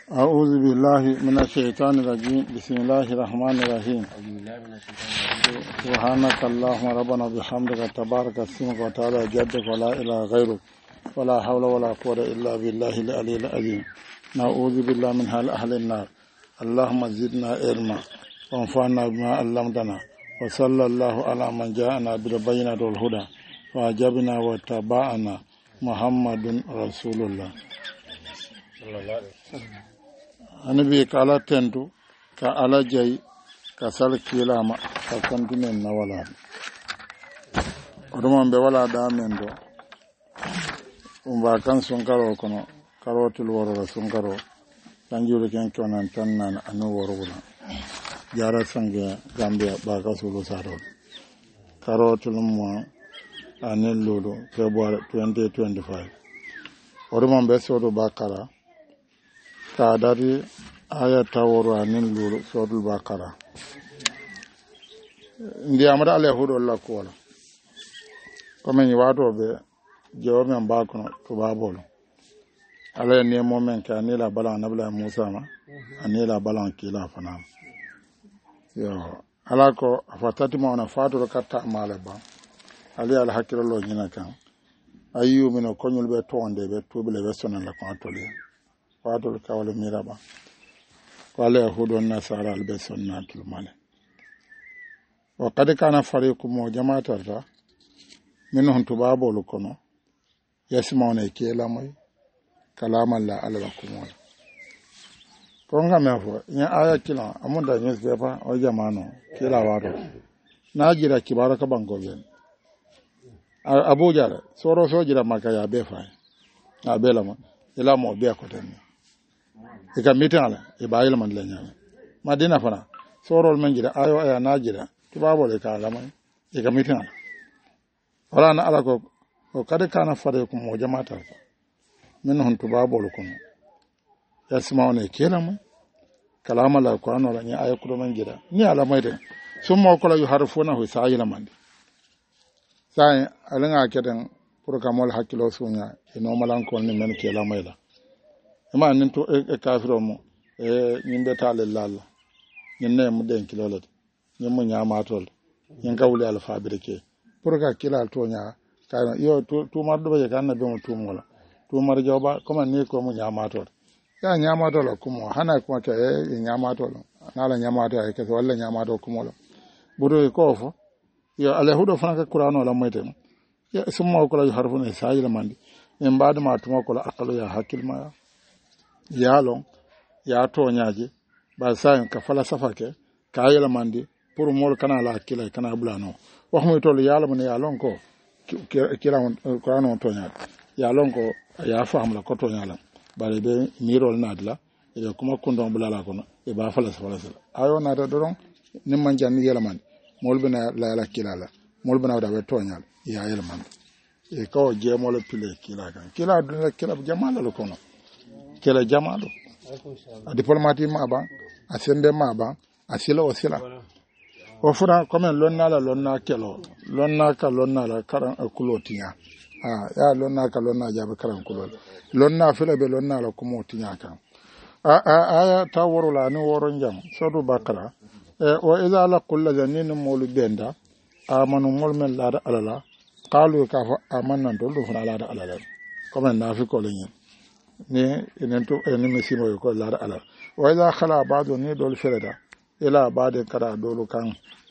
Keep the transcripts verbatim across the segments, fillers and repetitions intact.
أعوذ بالله من الشيطان الرجيم بسم الله الرحمن الرحيم سبحانك اللهم ربنا بحمدك تبارك اسمك وتعالى جدك ولا إله غيرك ولا حول ولا قوة إلا بالله العلي العظيم نعوذ بالله من حال أهل النار اللهم زدنا علما وانفعنا بما علمتنا وصلى الله على من جاءنا بالبينات والهدى وأجبنا واتبعنا محمد رسول الله anabi ka ala tentu ka ala jay ka sal kilama ka kontinen na wala oduma be wala da men do umba kan sunkaro kono karotul woro sunkaro tanjuru ken konan tannan anu woro wala jara sange gambia ba ka sulu saro karotul mo anel lolo february twenty twenty-five oduma be sodo bakara ka dari aya taworo anin lulu sodul bakara ndi amada ale hudo la kola comme ni wato be jewo men bakono to babolo ale ne moment ka ni la bala nabla musa ma ani la bala kila fana yo ala ko afatati ma ona fatu katta mala ba ali al hakiro lo nyina kan ayu mino konyul be tonde be tubule be sonan la ko atoli fadol kawle miraba wala yahudun nasara albe sunnatul male wa qad kana fariqum mo jama'atarta minhum tubabul kono yasmauna kela moy kalaman la ala kumo ko ngame fo nya aya kila amunda nyes befa o jama'ano kila wado najira kibara ka bango ben abuja soro so jira makaya befa abela mo ila mo be ko tan e kam mitala e bayil man lanya madina fana sorol man jira ayo aya najira tibabo le kala man e kam mitala wala na ala ko o kada kana fare ko mo jama'ata min hon tibabo le kono yasmaune kelam kalama la qur'an wala ni ayo ko man jira ni ala mai de summa ko la yuharfuna hu sayila man sai alanga keden pour kamol hakilo sunya e no malan ko ni men kela mai la ma nin to e kafiro mo e nyimbe tale lalla nyinne mu den kilolati nyimmu nyama tol nyin kawli al fabrike pour ka kilal to nya ka yo to to mardo be kan na be mo to mola to mar joba comme ni ko mu nyama tol ya nyama tol ko mo hana ko ke e nyama tol nala nyama tol ke wala nyama tol ko mola buru ko fo yo ale hudo fana ka qur'ano la moytem ya summa ko la harfuna sayila mandi en baade ma tuma ko la aqalu ya hakil ma yalon ya to nyaaje ba sayin ka falsafa ke ka yela mandi pour mol kana la kila kana bulano wax muy tollu yalla mun yalon ko kila qur'an to nyaade yalon ko ya faham la ko to nyala bare be mirol nadla e kuma kundon bulala kono e ba falsafa falsafa ayo na da doron nim man janni yela mandi mol bena la la kila la mol bena da be to nyala ya yela mandi e ko je mol pile kila kan kila do kila jamala lo kono kela jamalo a diplomati ma ba a sende ma ba a sila o sila o fura comme lonna la lonna kelo lonna ka lonna la karan kulo tinya ah ya lonna ka lonna jabe karan kulo lonna fela be lonna la kumo tinya kan a a aya ta woro la ni woro njam sodu bakara e o iza la kullu zanin mulu benda amanu mulmen la da alala qalu ka fa amanna do do fura la da alala comme na fi ko lenyen ni enento eni mesimo ko lar ala wa ila khala ba'du ni dol fereda ila ba'de kada dolu kan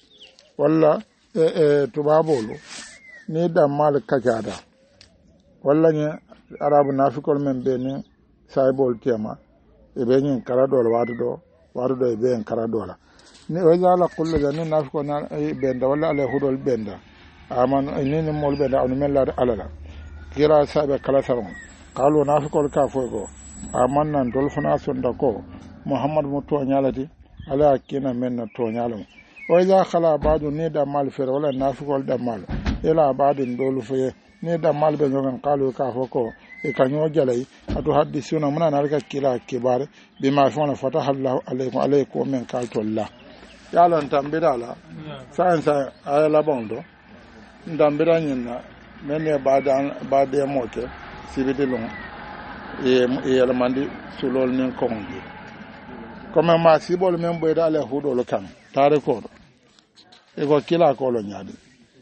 walla e e tubabolo ni da mal kajada walla ni arabu nafikol men be ni saibol tema e be ni kara dol wadu do wadu do e be en kara dola ni wa ila la kullu ni nafikol na e benda walla ala hudol benda aman ni ni mol benda on men lar ala kira sabe kala saron qalu nafikol ka fogo amanna dolfuna sonda ko muhammad mo to nyalati ala kina men to nyalum o ya khala badu ne da mal fer wala nafikol da mal ila badin dolu fe ne da mal be ngon qalu ka foko e kanyo jalai atu hadisuna muna narka kila kibar bima fona fataha allah alaykum alaykum men kaltolla yalon tambidala sa sa ala bondo ndambira nyina men ne badan bade moke sibiti long e yelamandi sulol nin kongi comme ma sibol men boyda ale huɗolo kan tare koɗo e ko kila kolo ñaadi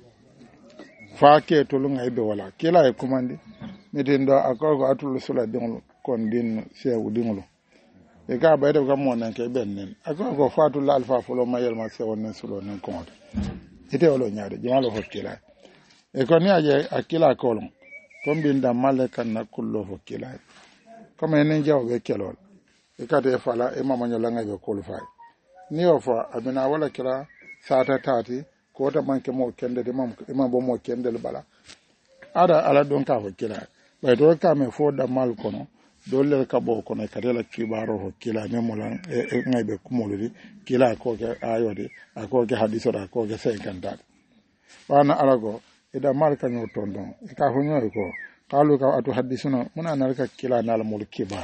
fa ke tolunga ibe wala kila e kumandi mitin do akoko atul sula dinglo kon din sewu dinglo e ga bayde ko mo nan ke bennen akoko fatul alfa fulo mayel ma sewu nen sulo nen konde ite wala ñaade jumalo fo kila e ko ni aje akila kolon ton binda male kan na kullo fo kila comme enen jawbe kelol e kate fala e mama nyola ngabe kol fay ni o fo abina wala kila sata tati ko ta manke mo kende de mam imam bo mo kende bala ada ala don ka fo kila bay to ka me fo da mal kono dole ka bo kono kadela kibaro fo kila me molan e ngabe kumoludi kila ko ke ayode ako ke hadiso da ko ke cinquante wana alago ida mal ka nyo tondon e ka fo nyoy ko kalu ka atu hadisuna muna narka kila nal mul kibar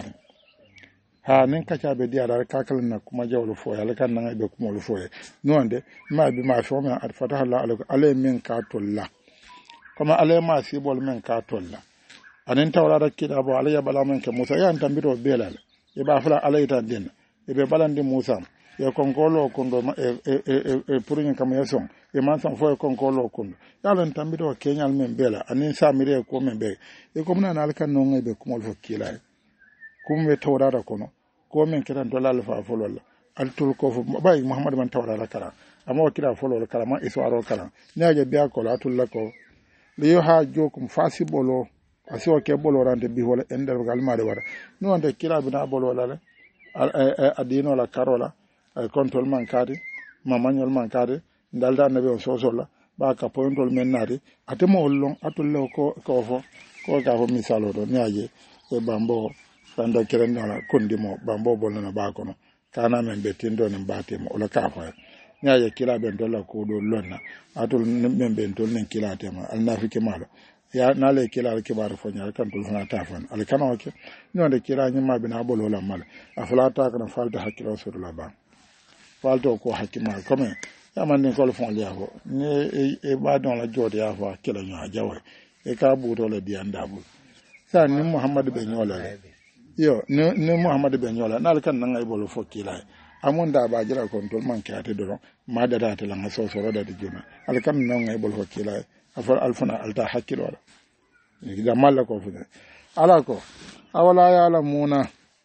ha nin ka ca be diara ka kala na kuma jawlu fo ya kan na be kuma lu fo nonde ma bi ma fo ma at fataha Allah alaikum alay min ka tolla kuma alay ma si bol min ka tolla anin tawra kida bo alay bala men ke Musa ya tambito belal e ba fala alay ta den e be balandi Musa e konkolo kundo e e e purin kam yason e man san fo e konkolo kundo ya lan tambito kenyal men bela anin samire ko men be e ko muna na alkan no ngebe kuma lu fo kila kumbe tawra kono ko men kiran to lal fa folol altul ko fo bay Muhammad man tawra la kara amma kira folol kara ma iswaro kara naaje biya ko latul la ko li yo ha jokum fasi bolo asi o ke bolo rande bi wala ender gal ma de wara no ande kira bina bolo la adino la karola control man kadi mamanyol man kadi dalda nabe o sosola ba ka pointol men nari atemo ollon atul ko ko fo ko ka fo misalo do naaje e bambo sanda keren na kondimo bambo bolna ba kono kana men be tindo ne batemo ola ka fa nyaaje kila ben dolla ko do lonna atul men ben tol nen kila tema al nafike malo ya nale kila al kibar fo nyaal kan tul hana tafan al kana oke nyonde kila nyima bina bolo la mal afla ta kana falta hakilo rasulullah ba falto ko hakima comme ya man ni ko fon liya ko ne e ba don la jode ya fa kila nya jawe e ka buto le di andabul sa ni Muhammad be nyola yo ne ne Muhammad be nyola nal kan nan ay bolo fokila amon da ba jira control man ka te do ma da da te la so so da di juna al kan nan ay bolo fokila afal alfana alta hakil wala ni da malla ko fu ala ko awala ya la muna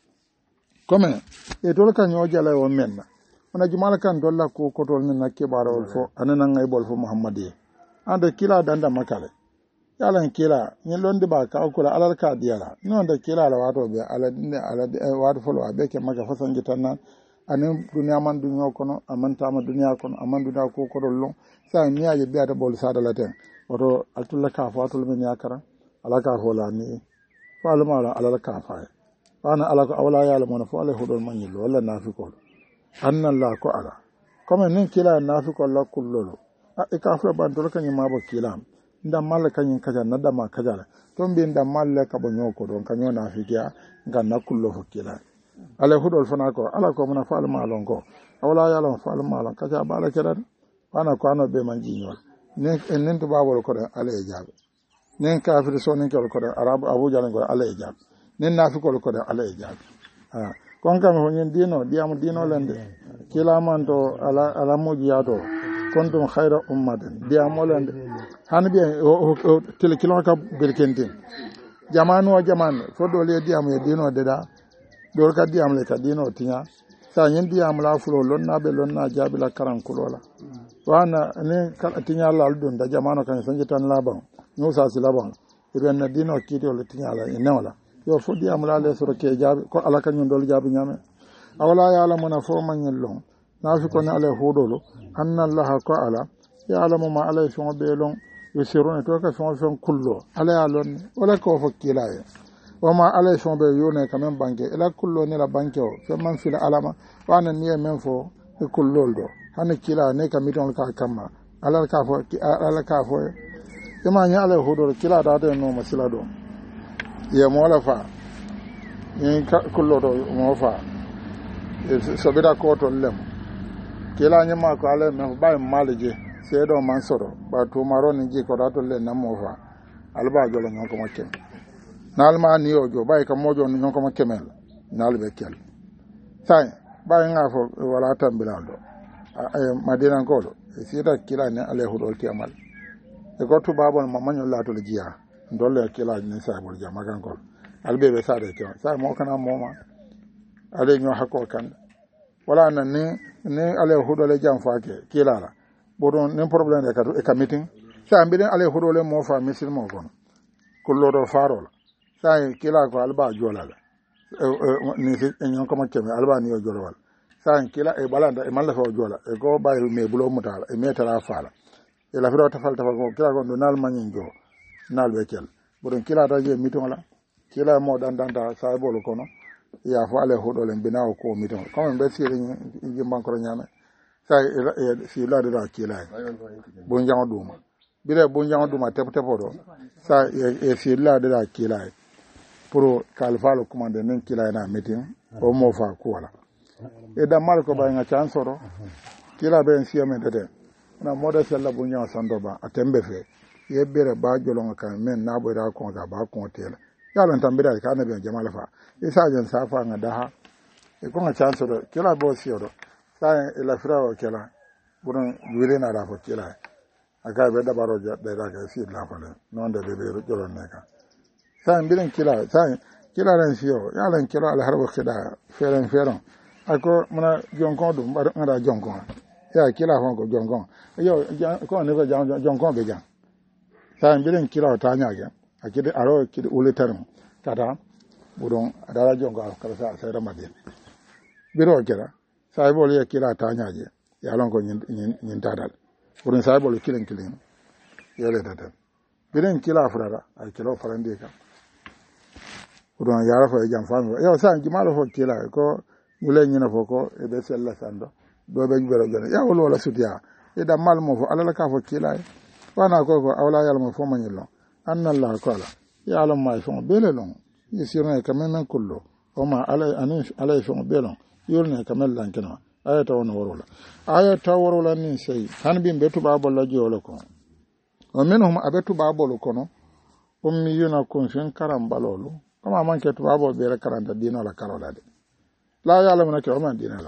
comme e to kan yo jala o menna ona jumala kan dolla ko ko tol min nakke barol fo anan ay bolo fo Muhammadi ande kila danda makale yalan kila ni londe ba ka ko alal ka diala non da kila la wato be ala ne ala wato folo abe ke maka fasan gitanna anen duniya man duniya kono amanta ma duniya kono aman duniya ko ko dollo sa ni aje be ata bol sada la ten oto altulla ka fa atul men yakara ala ka hola ni fa ala mala ala ka fa ana ala ko awla yala mon fo ala hodol man yillo wala nafiko anna la ko ala comme nin kila nafiko la kullolo e ka fa bandol kan ma bo kila ndam mal kanyin kaja na dama kaja la ton bi ndam mal ka bo nyoko don kanyo na fikia nganna kullo hokila ala hudol fana ko ala ko muna faal malon ko awla yalon faal malon kaja bala kedan wana ko ano be man jinyol ne enen to babol ko ala e jabe nen kafir so nen ko ko arab abu jalan ko ala e jabe nen nafi ko ko ala e jabe ha kon kam ho nyen dino diam dino lende kila man to ala ala mujiyato kontum khayra ummatin diamolande hanbi o tele kilon ka berkentin jamanu o jamanu fo do le diam e dino deda do ka diam le ka dino tinya sa nyen diam la fulo lonna be lonna jabila karan kulola wana ne ka tinya la dun da jamanu kan sanji tan laban no sa si laban iben na dino kito le tinya la enola yo fo diam la le soro ke jabi ko ala kan ndol jabi nyame awala ya la mona fo man yellon nafi ko ne ala hodolo anna allah ko ala ya alamu ma ala fon belon yusiruna to ka fon fon kullo ala ya lon wala ko fo kilaye o ma ala fon be yone kamen banke ila kullo ne la banke o fe man fila alama wana niye men fo e kullol do hane kila ne kamiton ka kamma ala ka fo ala ka fo e ma nya ala hodolo kila da de no masila do ye mo la fa ni kullo do mo fa so bida ko to lem kila nyama ko ale me ba malije sedo mansoro ba to maro ni ji ko dato le na mofa alba jolo nyon ko mokke nalma ni o jo bay ka mojo ni ko ma kemel nal be kel sai bay nga fo wala tambilal do ay madina ko do sida kila ne ale hudol ti amal e ko to babon ma manyo lato le jiya dolle kila ni sa bol jama kan ko albe be sa de ko sai mo kana moma ale nyo hakko kan wala nan ni ni ale hudole jam faake kila la bodon ne problème de ka e ka meeting sa mbiden ale hudole mo fa misil mo gon ko lodo farola sai kila ko alba jolala ni si nyon ko makeme alba ni o jolawal sai kila e balanda e malla fa jola e go bayru me bulo mutala e metara fala e la firo tafal tafal ko kila ko do nal manyin jo nal bekel bodon kila ta je meeting la kila mo dan dan da sai bolo kono ya fo ale hodole binaw ko meeting ko be sire ngi bankoro nyame sai e si la de la kila bon jango duma bile bon jango duma tep tepo do sa e si la de la kila pour kalfalo commande nen kila na meeting o mo fa ko wala e da mal ko ba nga chansoro kila be en siame dede na moda sella bon jango sando ba atembe fe ye bere ba jolonga kan men na bo da ko ga ba ko tela yalan tambira ka na be jamala fa e sa jan sa fa nga daha e ko nga chansoro kila bo sioro sa e la frawo kila buron wile na da fo kila aka be da baro da da ga si la fa non da be be jolon ne ka sa mbilen kila sa kila ran siyo yalan kila al harbo khida feren feron ako mona jonkon dum bar ngada jonkon ya kila hon ko jonkon yo ko ne ko jonkon be jang sa mbilen kila ta nyaage akide aro kide uletarm tata budon adara jonkon ka sa sa ramade biro kira sa bo le kila ta nyaage yalan ko nyin nyin tadal budon sa bo le kilen kilen yele tata bilen kila frara ay kilo farande ka budon yara fo jam fami yo sa jimalo fo kila ko mule nyina fo ko e be sella sando do be jubero jone ya wolo la sutiya e da mal mo fo alala ka fo kila wana ko ko awla yalla mo fo manyilo anna allah qala ya alam ma fo bele lon yisirna ka men kullo o ma ala anin ala fo belon yurna ka men lan kana ayata wona worola ayata worola ni sey han bi betu babol la jolo ko o menhum abetu babol kono ummi yuna kun fin karam balolu kama man ke tu babol be karanta dino la karola de la yalla mun ke o man dino la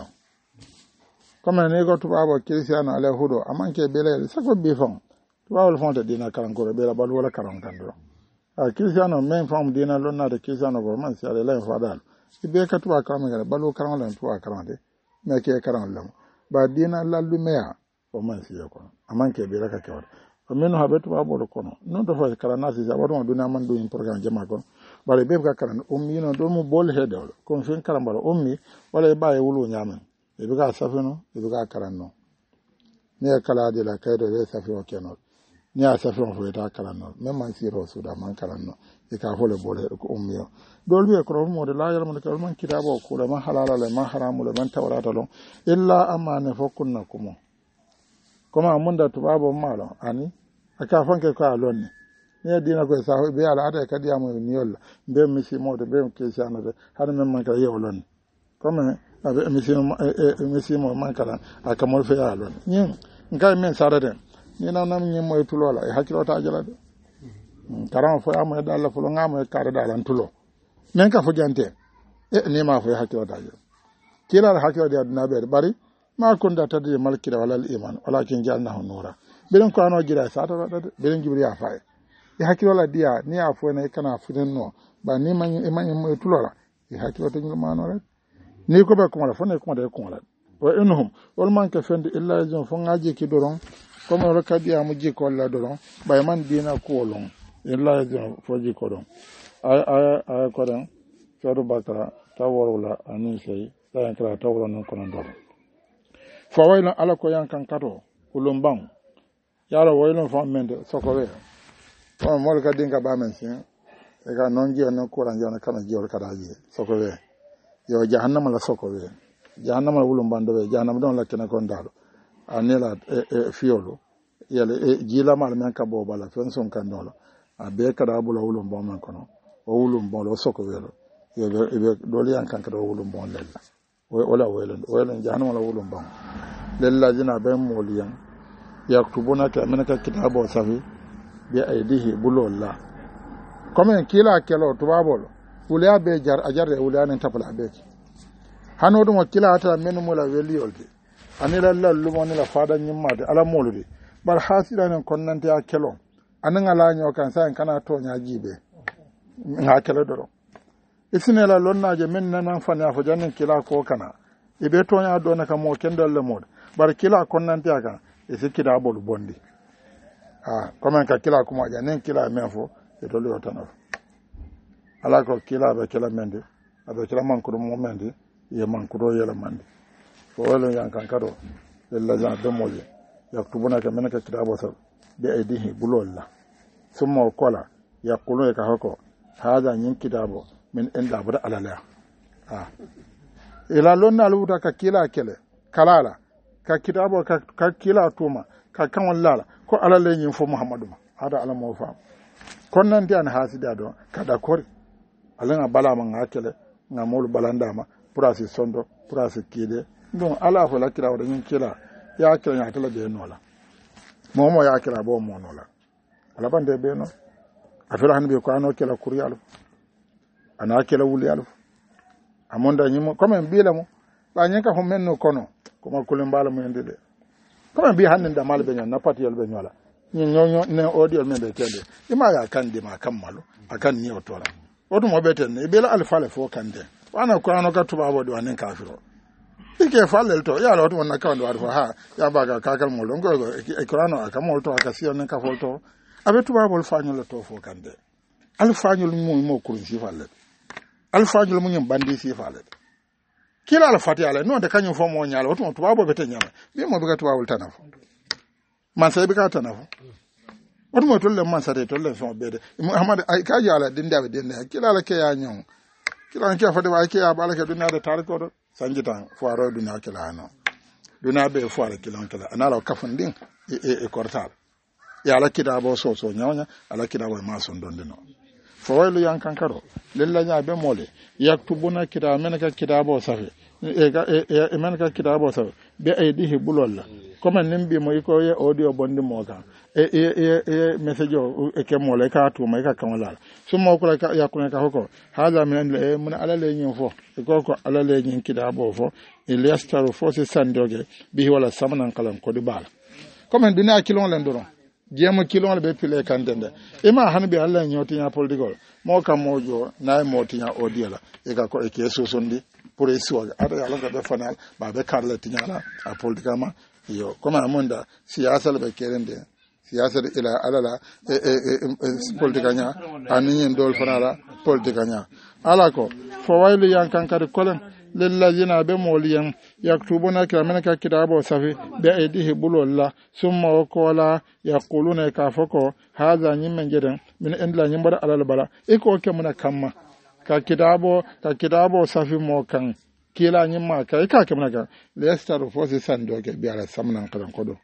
kama ne go tu babol kristiano ala hudo aman ke bele sako bi fon tu babol fon de dina karan ko be la balu wala karan kan do a kristiano men fam dina lo na de kristiano go man si ala la fadal ibe ka tu ba karan ga balu karan la tu ba karan de me ke karan la ba dina la lumea o man si ko aman ke be la ka ke o men habetu babol kono non do fa karana si sa wadon duna man do in programme jama kon bare be ka karan ummi no do mu bol hedol kon fen karan baro ummi wala e baye wulu nyamen e be ka safino e be ka karan no ne kala de la kaydo de safino keno ni a safino fo ta karan no même man siro suda man karan no e ka fo le bol ko ummi o dol be ko mo de la yalla man ko man kitabo ko le man halala le man haramu le man tawrata lo illa amane fo kunna kumo koma munda tubabo malo ani aka fanke ko alonni ne dina ko sa be ala ata ka diamo ni yolla be misi mo de be ke sana de har men man ka yolon koma abe misi mo misi mo man kala aka mo fe alon nyin ngai men sara de ni na nam nyi mo tulola e hakilo ta jala de karam fo am da Allah fulo ngam e kare da lan tulo men ka fo jante e ni ma fo hakilo ta jala kila hakilo de aduna be bari ma kunda tadi malkira wala iman walakin jalnahu nura bilen ko ano jira sata da bilen jibri ya fay e hakilo la dia ni afo na kana funen no ba ni man e man mo tulola e hakilo to ngol mano rek ni ko be ko la fone ko de ko la wa inhum wal man ka fendi illa jom fo ngaji ki doron ko mo rek dia mu ji ko la doron bay man dina ko lon illa jom fo ji ko don ay ay ay ko don sodo bakara taworola anin sey ta kra taworo non ko non do fawayla ala ko yankan kato ulumban yara waylon fa mende sokowe o mol ka dinga ba men sin e ga non je non kuran jona kana jor kada je sokowe yo jahannama la sokowe jahannama ulumban do jahannama don la kena kon dalo anela e, e fiolo yele e jila mal men ka bo bala fen son kan dolo a be kada bula ulumban man kono o ulumban lo sokowe lo yo be doli yankan kato ulumban lella wala wala wala jahannama la ulumban lillazina bayn moliyan yaktubuna ka minaka kitabo safi bi aidihi bulolla comme kila kelo tubabolo wulya be jar a jarde wulya nen tapala be hano dum kila ta men mo la weliyolde anila lallumo ni la fada nyimmade ala molude bar hasira nen konnante ya kelo anan ala nyo kan sa kana to nya jibe nga kelo do isine la lonnaje men nan fanya fo jannen kila ko kana ibe to nya do na kamo kendal le mod bar kila konnante ya kan e sikida bolu bondi ah comme ka kila kuma jannen kila men fo e to lo tanaf ala ko kila be kila mende abe kila man ko mo mende ye man ko yela mande fo wala yan kan kado illa za be moye yaktubuna ka menaka kitabo sa bi aidihi bulolla summa kola yaqulu ka hako hada nyin kitabo min inda bada alala ah ila lonna luta ka kila kele kalala ka kitabo ka, ka kila tuma ka kan wallala ko alale nyin fo muhammadu ma hada alamo fa konnan ti an hasida do kada kori alanga bala man hakele ngamol balanda ma purasi sondo purasi kide don ala fo la kila wada nyin kila ya kila nya tala be nola momo ya kila bo mo nola ala bande be no afira han be ko ano kila kuriyalo ana kila wuli alf amonda nyimo comme bila mo ba nyen ka ho menno kono kuma kulen bala mo ndede comme bi hannen da mal be nyon na patiyol be nyola nyen nyonyo ne audio men be tende ima ya kan di ma kan malo akan ni otora odu mo beten ne bela alfa le fo kan de wana ko ano ka tuba bo do anen kafiro ike falel to ya lo to na kan do arfo ha ya baga kakal mo longo e korano aka mo to aka sio nen ka fo to abe tuba bo fañol to fo kan de alfañol mo mo ko ci falel alfañol mo nyam bandi ci falel kila al fati ala no de kanyo fo mo nyala to tuba bo bete nyama bi mo be ka tuba wol tanafo man sai be ka tanafo oto mo tolle man sare tolle so bede muhammad ay ka yala dinde be dinde kila la ke ya nyon kila ke fa de wa ke ya bala ke dunna de tariko do sanjitan foiro dunna kila no dunna be foire kila kila anala kafun din e e kortal ya la kida bo so so nyonya ala kida bo ma son don dino foilu yan kankaro lella nya be mole yaktubuna kida menaka kida bo safe e ga e menaka kida bo safe be ay dihi bulolla comme nimbi mo iko ye audio bondi mo kan e e e message o e ke mole ka tu mai ka kan wala sumo ko ka ya kun ka hoko hala men le mun ala le nyin fo e ko ko ala le nyin kida bo fo e le staro fo se sandoge bi wala samanan kalan ko di bala comme dina kilon len doron jema kilon be pile kan dende e ma hanbe alla nyoti nya politicol mo kam mojo nay moti nya audio la e ka ko e ke so sondi pour eso ada ala ka be fanal ba be karla tinyala a politicama yo comme amonda siyasa le be kerende siyasa ila alala e e politicanya anin dol fanala politicanya ala ko fo waylu yan kan kadi kolen lillazina be moliyan yaktubuna kiramaka kitabo safi be aidihi bulolla summa kola yaquluna kafako hadha nyimmen jeden min indla nyimbara alal bala iko ke muna kamma ka kitabo ka kitabo safi mo kan kila nyimma ka ka ke muna ka lestaru fosi sando ke bi ala samnan kadan kodo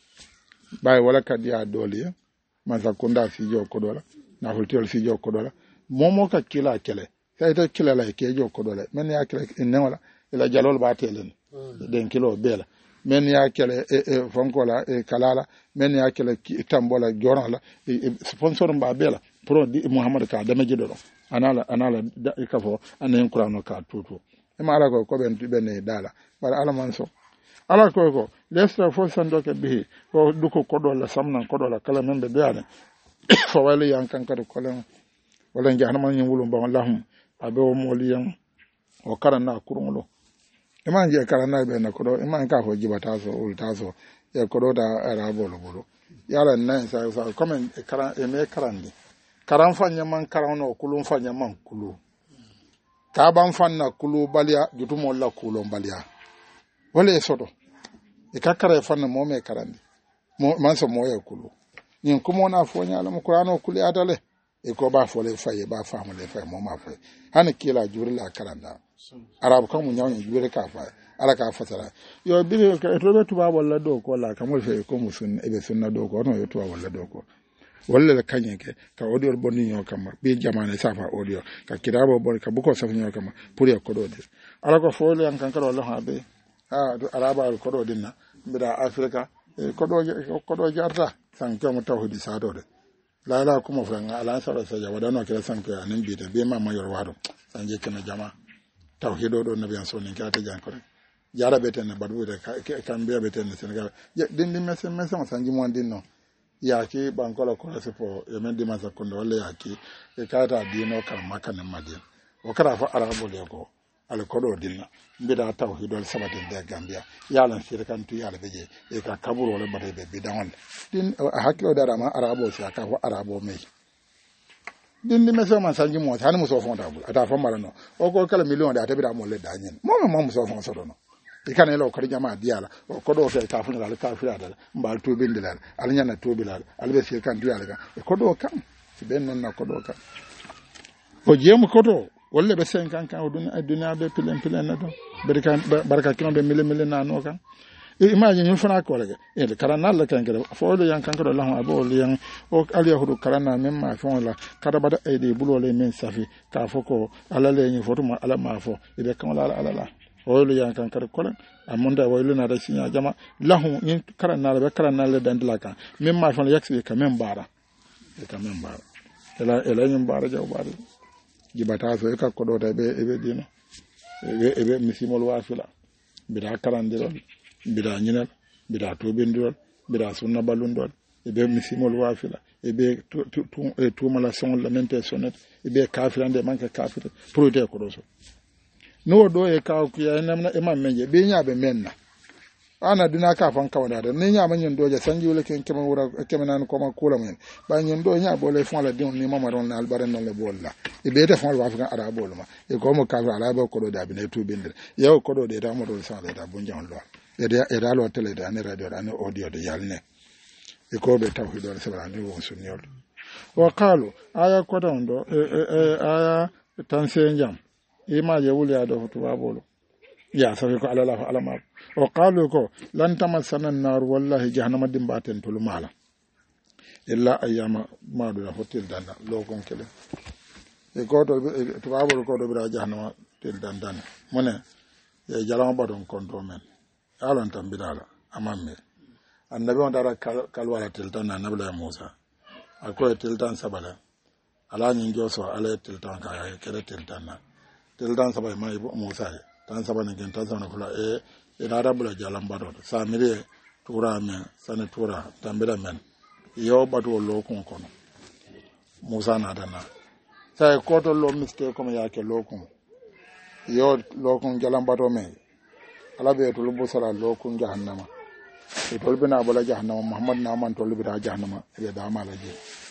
bay wala kadiya doli maza kunda fijo kodola na hultiol fijo kodola momo ka kila kele sai ta kila la ke jo kodola men ya kila inne wala ila jalol ba telen den kilo bela men ya kele e e fonkola e kalala men ya kele tambola jorala sponsor ba bela pro di muhammad ka da mejido anala anala ka fo anen qur'ano ka tutu e ma ala ko ko ben ben dala bara ala manso ala ko ko lestra fo sando ke bihi ko duko kodola samnan kodola kala men be beane fo wala yan kan ka ko len wala ngi hanama nyi wulum ba allahum abe o moliyan o karana kurungulo iman je karana be na kodo iman ka fo jibata so ulta so e kodo da ara bolo bolo yala nan sa sa comme e karan e me karandi karan fanya man karano kulun fanya man kulu ka ban fanna kulu balia jutumo la kulo balia wala e sodo e kakara fanna mo me karandi mo man so mo e kulu nyin kumo na fo nyala mo kurano kuli atale e ko ba fo le faye ba fa mo le faye mo ma faye hani kila juri la karanda arab kan mu nyawo juri ka fa ala ka fatara yo bi ka to be tuba wala do ko la kamol fe ko musun e be sunna do ko no yo tuba wala do ko wala la kanyeke ka audio bonni nyo kama be jamane safa audio ka kirabo bon ka buko safa nyo kama pour ya ko do de ala ko fo le an kan kala ha be ha araba ko do dinna mbida afrika ko do ko do jarta san ko mo tawhidi sa do de la la kuma franga ala sara saja wadano kila sanke anin bide be ma mayor wado sanje kana jama tawhido do nabiyan sonin kata janko yara beten na badu de kan be beten na Senegal din din mesen mesen sanji mo din no yaki bankola ko sepo e men di masa kondo wala yaki e kata dino kan makana madin o kara fa arabo le ko al kodo dinna bida tawhidol sabatin de Gambia yalan sirkan tu yala beje e ka kaburo wala bade be bidan din hakko darama arabo si aka fa arabo me din ni meso man sanji mo tan mo so fonda bul ata fa marano o ko kala million da tabira mo le danyen mo mo mo so fon so do no e kan elo ko jama diala o ko do fe ka fu dal ka fu dal mbal to bindilal al nyana to bilal al be sirkan tu yala e ko do kan si ben non na ko do kan o jemu ko do wolle be sen kan kan o dun aduna be pilen pilen na do barka barka kino be mille mille na no kan e imagine ñu fana ko lege e de karana la kan gele fo do yan kan ko la ha bo yan o ali yahudu karana même ma fon la kada bada e de bulo le men safi ka fo ko ala le ñu foto ma ala ma fo e be kan la ala la o lu yan kan ko ko amonda wo lu na da sinya jama lahu ñu karana la be karana le dan la kan même ma fon yaksi ka même bara e ka même bara ela ela ñu bara jaw bara jibata so e ka ko do ta be e be dino e e be misimol wasula bida karandirol bida nyinal bida tobindirol bida sunna balundol e be misimol wafila e be tu mala son la mente sonet e be kafirande manke kafir prote ko do so no do e ka ku ya namna e man menje be nyaabe menna ana dina ka fan kawada da ni nyaama nyen doja sanji wala ken kema wura kema nan ko ma kula men ba nyen do nya bo le fon la din ni mama don na albaran non le bolla e be te fon wa fa arabo ma e ko mo ka ala ba ko do da bi ne tu bindir yow ko do de da mo do sa le da bon jan lo e da e da lo tele da ne radio da ne audio da yalne e ko be tawhid do sa ni won sunniyol wa qalu aya ko don do e aya tan sen jam e ma je wuli ado to babolo ya sabi ko ala la ala ma o qalu ko lan tamassana an-nar wallahi jahannama dimbaten tul mala illa ayyama madu la hotel danda lokon kele e goto to babol ko do bira jahannama tel dandana mone e jalama badon konto men alon tan bidala amamme annabi on dara kalwala tel tan annabi Musa akoy tel tan sabala ala nyin joso ala tel tan ka kele tel tan tel tan sabala mai Musa tan sabana gen tan sabana kula e ina rabula jalan bado samire tura men sane tura tambira men yo bado lokun kono Musa na dana sai koto lo mistake kuma yake lokun yo lokun jalan bado men alabe to lubu sara lokun jahannama e tolbina bala jahannama Muhammad na man tolbira jahannama e da malaje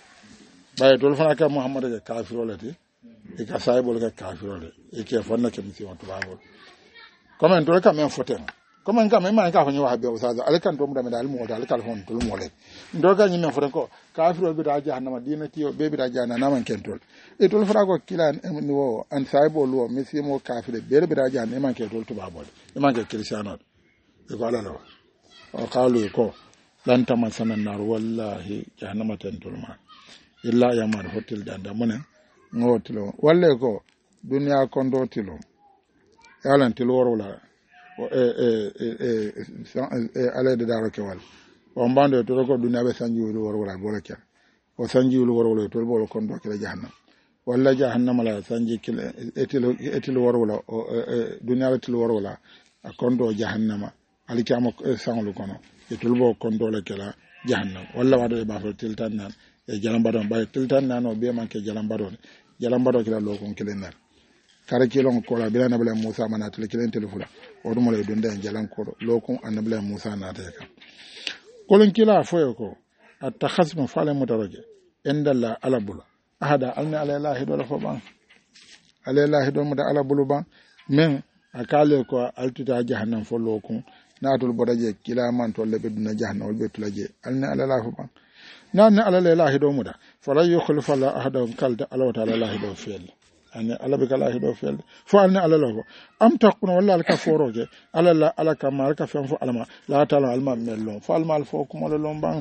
bay tol fana ka Muhammad ga kafirolati e ka saibol ga kafirole e ke fonna ke misi on tubabol comme en to ka men foten comme en ka men man ka fanyi wa be usaza alkan to mu da me dal mo dal kal hon tul mo le ndo ga nyi men foten ko kafirol bi da jahannama dina tiyo be bi da jahannama man ken tol e tol fara ko kilan ni wo an saibol wo misi mo kafire be bi da jahannama man ken tol tubabol e man ke kristianot e ko ala lo o qalu ko lan tamassana nar wallahi jahannama tan tol ma illa ya mar hotel danda munen ngotilo walle ko dunya kondo tilo yalan tilo wala e e e e ale de daro kewal o mbando to ko dunya be sanji wala wala bola kya o sanji wala wala to bolo kondo kila jahannam walla jahannam la sanji kila etilo etilo wala dunya la tilo wala kondo jahannama alikama sanglu kono etilo bo kondo la kila jahannam walla wado e bafal tiltan nan e jalambadon bay tiltan nan o be manke jalambadon jalambado kila lokon kilen nan kare kilon ko la bila nabla Musa manatule kilen telefula o dum le donda en jalan ko lokon annabla Musa na ta ka kolon kila foyo ko at-takhasmu fala mutaraje endalla alabula ahada alna ala ilahi do la fo ban ala ilahi do mu da alabulu ban men akale ko altuta jahannam fo lokon natul bodaje kila man to le beduna jahannam wal betulaje alna ala ilahi ban nan ala ilahi do mu da fala yukhlifa la ahada kalda ala ta'ala ilahi do fel ane ala be kala hido fel fo alne ala lo am takuna walla alka foroje ala la ala kamar ka fen fo alma la taala alma mello fo alma al fo kuma lo lombang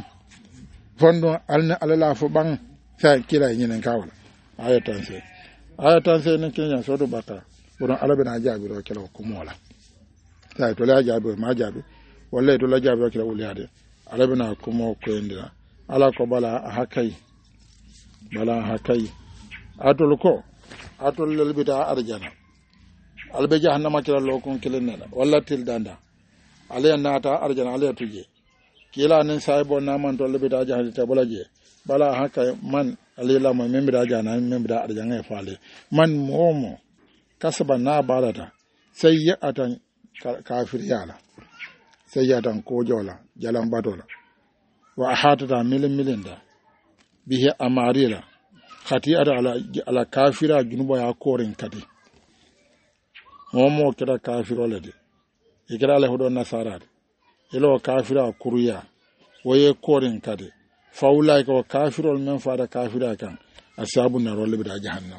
fondo alne ala la fo bang sa kila nyinen kawla ayatan se ayatan se ne kenya so do baka bonon ala be na jabi ro kala ko mola sa to la jabi ma jabi walla to la jabi ro kala uliade ala be na ko mo ko endira ala ko bala hakai bala hakai atol ko atol lelbita arjana albe jahannama kila lokon kilinna walla til danda ale nata arjana ale tuje kila nin saibo naman to lelbita jahannama tabalaje bala haka man ale la mo membira jana membira arjana e fale man momo kasaba na balata sai ya atan kafir yala sai ya tan ko jola jalan batola wa ahatata milin milin da bihi amarila khati ada ala ala kafira junuba ya korin kadi momo kira kafiro lede ikira le hodo nasara ilo kafira kuruya waye korin kadi faula ko kafiro men fada kafira kan asabu na rolle bi da jahannam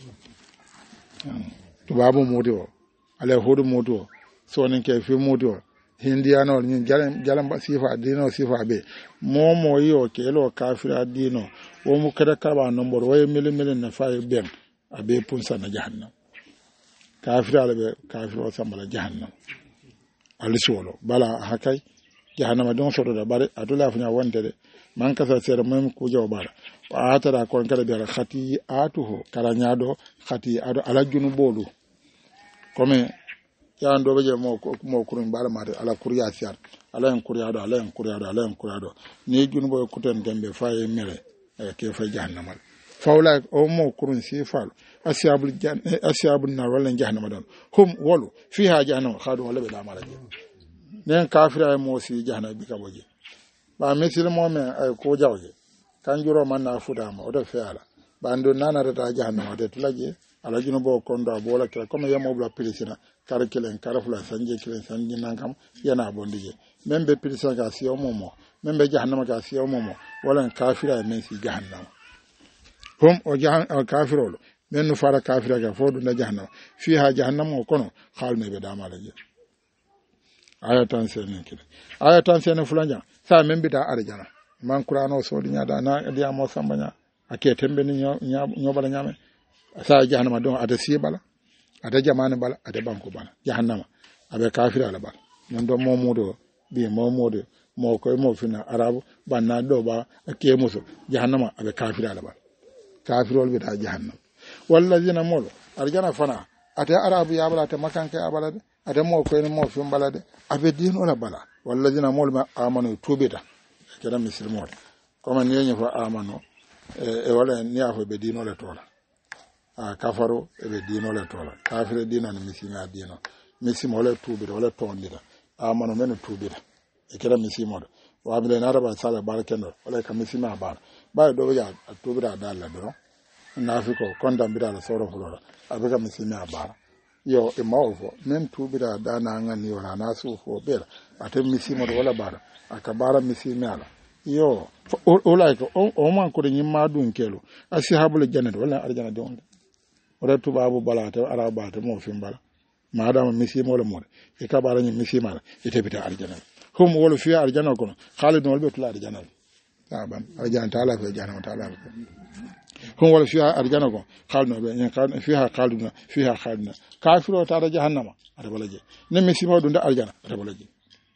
to babu modo ala hodo modo sonin ke fi modo hindiano ni jalam jalam sifa dino sifa be momo yo ke lo kafira dino wo mu kada kaba nombor way mil mil na fay ben abe punsa na jahannam kafira be kafiro sambala jahannam alisolo bala hakai jahannama don sodo da bare adula funya wonde de man kasa sere mem ku jaw bara wa atara kon kada be khati atuho karanyado khati ado ala junu bolu comme yan do beje mo mo kurun bala mate ala kuriya siar ala en kuriya do ala en kuriya do ala en kuriya do ni junu boy kuten dembe faye mere e ke fa jahannama fawla o mo kurun si fal asyabul jan asyabun nar wala jahannama don hum wolu fiha jahannama khadu wala be damala je nen kafira mo si jahannama bi ka boje ba mesil mo me ay ko jawje kanjuro man na fudama o do feala bando nana rata jahannama de tulaje ala junu bo kondo abola kala comme yamo bla pilisina kar kelen kar fula sanje kelen sanje nankam yana bondije membe pilisina ga siyo momo membe jahannama ga siyo momo wala kafira men si jahannama hum o jahan o kafirolo men no fara kafira ga fodu na jahannama fiha jahannama kono khalme be dama laje ayatan senen kile ayatan senen fulanja sa membe da arjana man qur'ano so dinya da na dia mo sambanya ake tembe ni nyo bala nyame sa jahannama don ada si bala ada jamani bala ada banko bala jahannama abe kafira la bala non do momudo bi momudo mo ko mo fina arabu banna do ba ke muso jahannama abe kafira la bala kafirol bi da jahannam wallazina molo arjana fana ata arabu ya bala ta makanka ya bala ata mo ko ni mo fin bala de abe dino la bala wallazina molo ma amanu tubita keda muslimol comme ni nyi fa amanu e wala ni afo be dino la tola a kafaro e be dino la tola kafire dino ni misima dino misimo le tubita wala tondira amanu men tubita e keda misimo wa bile na raba sala barakendo wala ka misima bar ba do ya tubita dalla do na afiko konda mbira la soro fulora abeka misima bar yo e mawfo men tubita dana ngani wala nasu fo bela ate misimo wala bar akabara misima ala yo o like o man ko ni madun kelo ashabul jannat wala arjana de on ora tubabu balata arabata mo fi mbala madama misima wala mo e kabara ni misima ala ite bita arjana hum wala fi arjana ko khalidun wal bitul arjana taban arjana taala fi jahannam taala hum wala fi arjana ko khalidun be en kan fiha khalidun fiha khalidun kafiro ta jahannama ata balaje ne misima dun da arjana ata balaje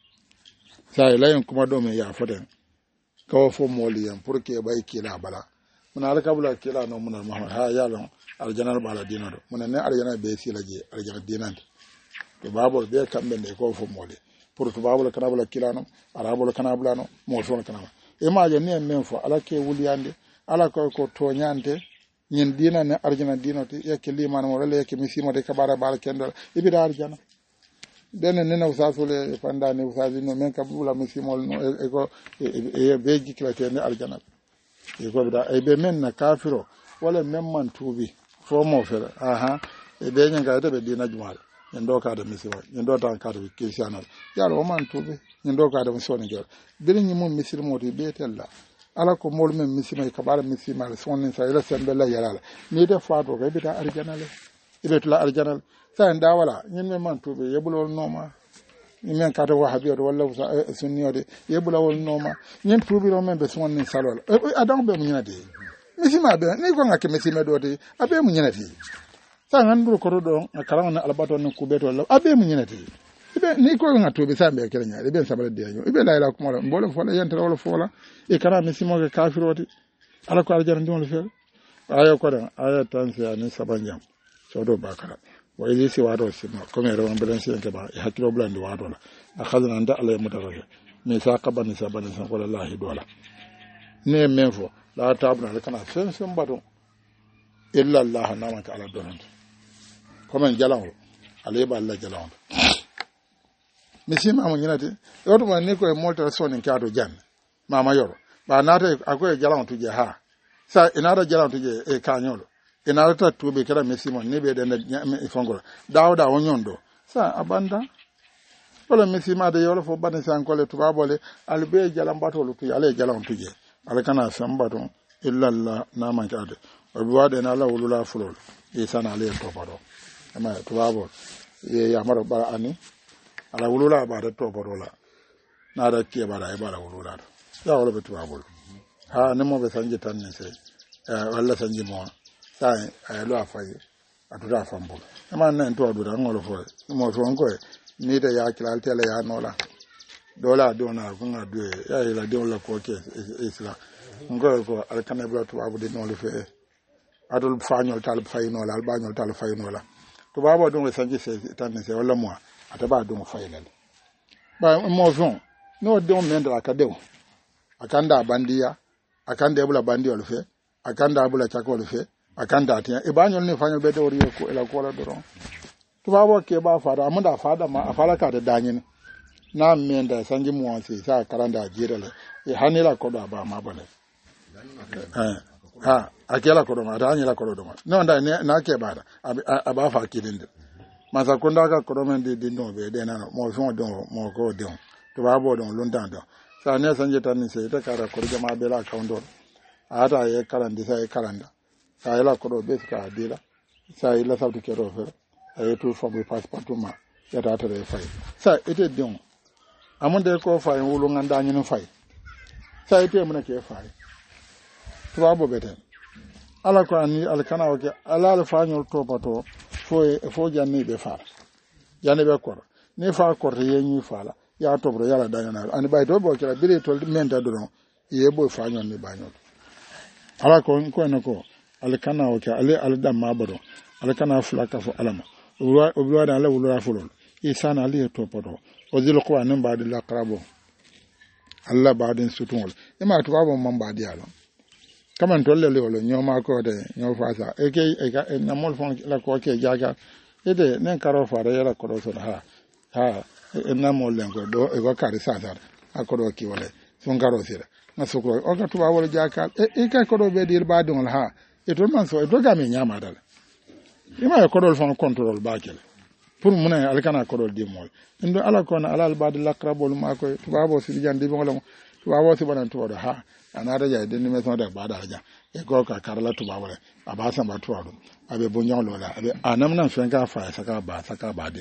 sai layin kuma do me ya foden kawo fo moliyan pour que bay kila bala muna alkabula kila no muna muhammad ha yalo aljanal bala dino do muna ne aljana be silaje aljana dinan ke babol be kambe ne ko fo moli pour to babol kana bala kila no arabol kana bala no mo fo kana e ma je ne men fo ala ke wuliyande ala ko ko to nyante nyin dina ne aljana dino te yake liman mo wala yake misimo de kabara bala kendo ibida aljana dene nena usasule fanda ne usasi no men kabula misimol no e ko e beji klate ne aljana e ko da e be men na kafiro wala men man tubi fo mo fere aha e be nyanga de be dina jumal ndo ka da misimo ndo tan ka da kisana yalo o man tubi ndo ka da misoni jor birin ni mum misilmo de be tella ala ko mol men misimo e kabara misima le sonin sa ila sembella yarala ni de fato ko be da aljana le ibe tula aljana sa nda wala nyen men man tube yebulol noma ni men kata wahabi do wala sunni ode yebulol noma nyen tubi ro men be sonni salol adam be munyade misima be ni ko ngake misima do de abe munyade sa ngandu ko do akara na albato no kubeto la abe munyade ibe ni ko ngatobe sa be kala nyaade be sabale de yo ibe la ila ko mo mbolo fola yentere wala fola e kara misimo ke kafiroti ala ko arjana ndimo le fel aya ko dan aya tan se ani sabanjam sodo bakara wa ili si wado sima comme rewan belen si ke ba hakilo blandi wado la akhadna anda ala mutaraje mi sa qabani sabani san ko lahi dola ne menfo la tabna kana sen sen bado illa allah na ma ta ala donan comme jalawo ale ba allah jalawo misi mama nyinati yoto ma ni ko e molta soni kaado jan mama yoro ba nata akoy jalawo tuje ha sa inara jalawo tuje e kanyolo inara ta tube kala misi mon ni be den e fongol dawda wonyondo sa abanda wala misi ma de yoro fo bani san kole tuba bole albe jalam batolu tu ale jalawo tuje ala kana sambato illa allah na man kaade o bi wade na la wulula fulol e sana ale to paro ama tuba bol ye yamaro bara ani ala wulula ba da to borola na da ke bara e bara wulula ya wala betu abul ha ne mo be sanje tan ne se wala sanje mo sai ay lo afaye atuda fambo e man nan to adura ngolo fo mo so ngo ni da ya kilal tele ya nola dola dona ko nga do ya ila de la ko ke isla ngo ko al kanabla to abu de nolo fe adul fañol tal fayno la al bañol tal fayno la to babo do sanje se tan ne se wala mo ataba do faylal ba mo fon no do mendra ka de akanda bandia akanda bula bandio le fe akanda bula chako le fe akanda atia e bañol ne fañol be do riyo ko ela ko la do to babo ke ba fada amanda fada ma afala ka de danyin na menda sanji mo se sa karanda jira le e hanila ko do ba ma bale eh ha akela ko do ma da nyela ko do ma no nda na ke bada aba fa kilinde masa kunda ka ko men di no be de na mo fon do mo ko de to ba bo don lundan do sa ne sanje tan ni se ta kara ko jama be la account do ata ye karandi sa ye karanda sa ila ko do be ka dila sa ila sa to ke ro fe ay to fo be passport ma ya ta ta re fay sa ite don amunde ko fay wulu nganda nyi no fay sa ite mun ke fay to ba bo beten ala ko ani al kana o ke ala al fañol to pato fo fo janni be fa janni be ko ni fa ko ye nyi fala ya to bro yala danyana ani bay to bo kala bire to menta do ye bo fañol ni bañol ala ko ko ne ko al kana o ke ale al dam ma bodo al kana flaka fo alama o bi wada ala wulura fulol isana ali to pato o zil ko anan ba de la qarabo alla ba den sutungol e ma to ba mon ba di alo kaman tolle le wolo nyoma ko de nyo fasa e ke e ka na mol fon la ko ke jaga e de nen karo fara yela ko do so ha ha e na mol len ko do e ko kari sa sa akoro ki wole son karo sira na so ko o ka tuba wolo jaga e e ka ko do be dir ba dum ha e to man so e do ga me nyama dal e ma ko do fon control ba kel pour mun al kana ko do di mol ndo ala ko na alal bad laqrabul ma ko tuba bo si jandi bo ngol tuba bo si banan to do ha anada ja den me so da bada ja e ko ka karala tuba wala abasa ba tuwa do abe bonyon lola abe anam nan fenka fa saka ba saka ba de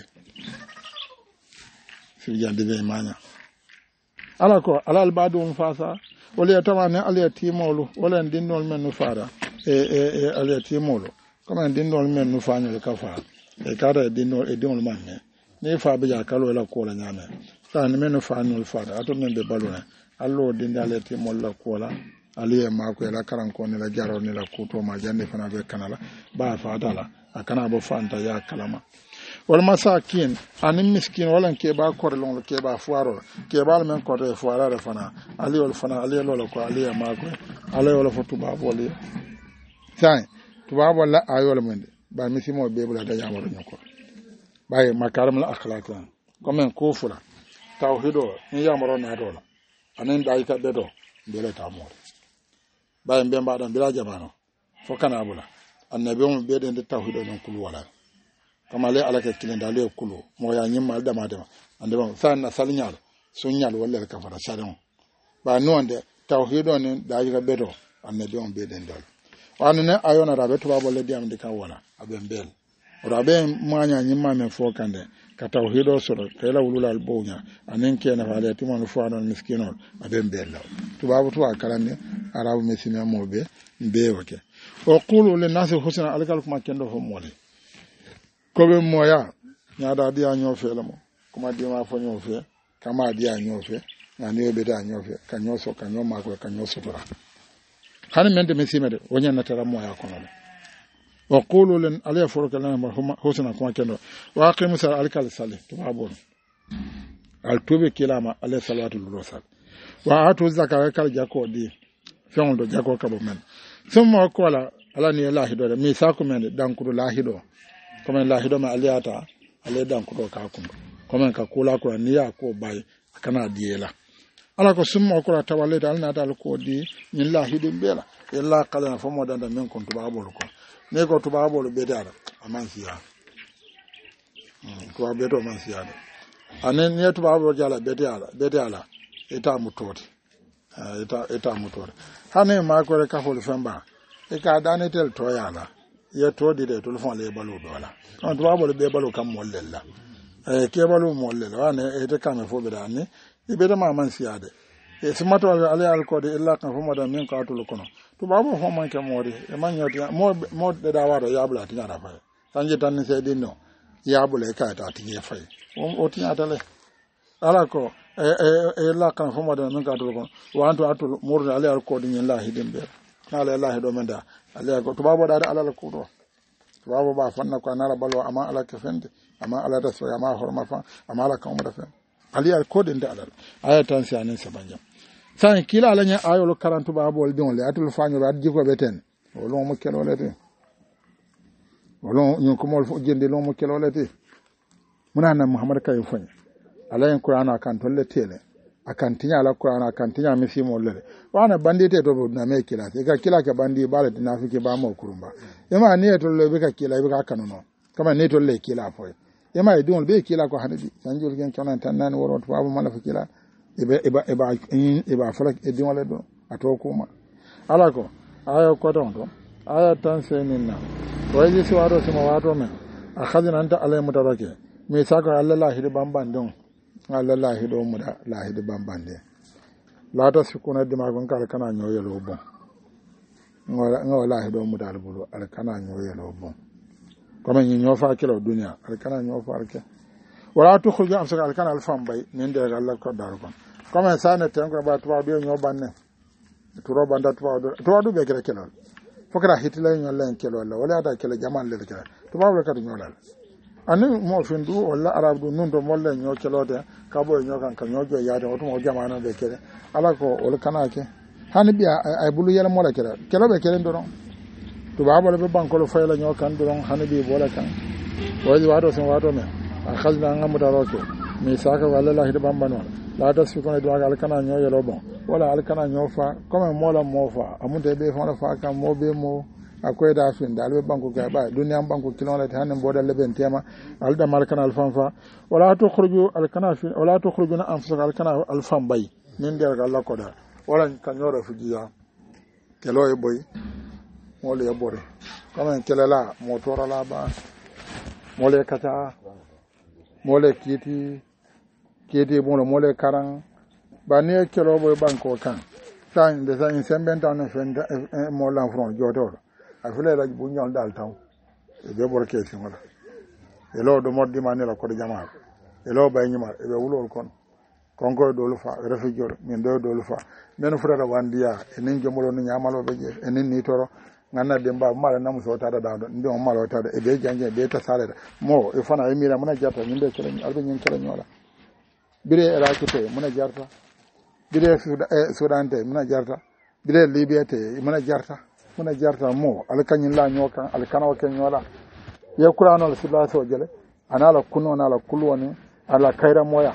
si jandi be manya ala ko alal badu fasa wala tamane ala timolu wala dinnol men no fara e e e ala timolu comme dinnol men no fanyo ka fa e kada dinnol e dinnol man ne ne fa be ja kalo la ko la nyame sa ne men no fanyo fara ato men be balona allo dindale timol la ko la aliye ma ko la karan ko ne la jaro ne la kuto ma jande fana be kanala ba fa dala akana bo fanta ya kalama wal masakin anin miskin wala ke ba ko lon ke ba fuaro ke ba men ko re fuara fana ali wal fana ali lo ko ali ma ko ali wala fotu ba boli sai to ba wala ayol men ba misimo be bula da yamaro nyoko baye makaram la akhlaqan comme ko fula tawhido ni yamaro na do anen dai ka bedo bele ta mo baye be mbadan bila jamano fo kana bula annabi on be den tawhido non kulu wala kama le alaka kilen dale kulu mo ya nyimma dama dama ande bon sanna salinyal sunyal wala ka fara sadon ba nonde tawhido ne dai ka bedo annabi on be den dal wanne ayona rabe to babo le diam de ka wala abe mbel rabe manya nyimma men fo kande ka tawhido soro kala wulula albonya anen ke na fale timon fo anon miskinol abe mbel to babo to akarane arabu mesina mobe mbe wake o qulu lin nas husna alkal kuma kendo fo mole ko be moya nyaada dia nyofe lamo kuma di ma fo nyofe kama dia nyofe na ni be da nyofe kanyoso kanyoma ko kanyoso tora hani mente mesimede wonya na tara moya kono wa qulu lin aliya furuka lana husna kuma kendo wa aqimu sal alkal salih tubabun al tubi kilama alayhi salatu lillahi wa atu zakara kal jako di fon do jako kabo men summa kola ala ni lahi do mi saku men dankudo lahi do comme lahi do ma aliyata ale dankudo ka kun comme ka kula ko ni ya ko bay kana diela ala ko summa ko tawalle dal na dal ko di min lahi do bela illa qala fa mo danda men kon tubabol ko ne ko tubabol be dara aman siya ko be to man siya anen ne tubabol jala be dara be dara eta mutoti eta eta mutoti hane ma ko re ka hol famba e ka dane tel to yala ye to di de to fon le balu dola on tubabol be balu kam mollella e ke balu mollela ane e te kam fo be dane ibe da ma man siya de e sumato ale alkode illa kan fo moda min ka to kono to babo ho man ke mori e man yoti mo mo de da waro yabla ti ngara fa sanje tan ni se dinno yabula ka ta ti ye fa o ti ata le ala ko e e illa kan fo moda min ka to kono wa anto atul murda ale alkode ni la hidin be ala allah do menda ale ko to babo da ala ko do to babo ba fanna ko anala balwa ama ala ke fende ama ala da so ama horma fa ama ala kan mo da fe ali alkode nda ala ayatan si anen sabanja san kila alanya ayolo karantu ba bol don le atul fanyo ba jiko beten wolon mo kelo lete wolon nyon ko mol fo jende lon mo kelo lete munana muhammad kay fanya alayen qur'ana kan tolle tele akan tinya ala qur'ana akan tinya mi fi mo lele wana bandite to na me kila e ka kila ka bandi bale dina fi ke ba mo kurumba e ma ne to le be ka kila be ka kanuno kama ne to le kila fo e ma e don be kila ko hanadi sanjul gen konan tan nan woro to babu mala fi kila eba eba eba eba falak edin wala do ato kuma ala ko aya ko don do aya tan seninna waji si waro si mawato men akhadina anta alay mutarake mi saka alla lahi bamban don alla lahi do muda lahi bamban de la ta sukuna dima gon kala kana nyoyelo bon ngola ngola lahi do muda albulu al kana nyoyelo bon comme ni nyofa kilo dunya al kana nyofa alke wala to khulga am saka alkan alfam bay nin de Allah ko dar kon comme ça ne tan ko ba to be nyo banne to ro banda to do to do be kala kala fokra hitla nyo len kala wala wala da kala jaman le kala to ba wala ka nyo lal ani mo findu wala arab du nun do molle nyo kala de ka bo nyo kan kan nyo jo ya de to mo jamana be kala ala ko wala kana ke hani biya ay bulu yela mo la kala kala be kala ndo to ba wala be banko lo fayla nyo kan do hani bi bola kan waji wado sen wado me akhadna ngamu daroke mi saka wala lahi bambano la ta su kono do al kana nyo yelo bon wala al kana nyo fa comme mola mofa amunde be fa fa kan mo be mo akoy da fin dal be banko ga ba duniya banko kilon la tan boda le ben tema al da mal kana al fanfa wala to khruju al kana fi wala to khurujuna anfusa al kana al fam bay nin der ga Allah ko da wala kan yoro fujiya kelo e boy mo le bore comme kelela mo tora la ba mo le kata mole kiti kiti bono mole karan ba ne kelo boy banko kan tan de san semben tan fenda mo lan front jodo afule la bu ñol dal taw e be bor kesi wala e lo do moddi manela ko de jamaa e lo bay ñima e be wulol kon kon ko do lu fa refi jor min do do lu fa men frada wandiya e nin jomolo ni ñamalo be je e nin ni toro ngana demba mala namu so tada da ndo mala tada e be janje be ta sare mo e fana e mira mona jarta nyinde kala ni albe nyen kala nyola bire era kite mona jarta bire sudante mona jarta bire libya te mona jarta mona jarta mo al kanyin la nyokan al kanawa ken nyola ye qur'an al sibla so jele anala kuno anala kulwoni ala kaira moya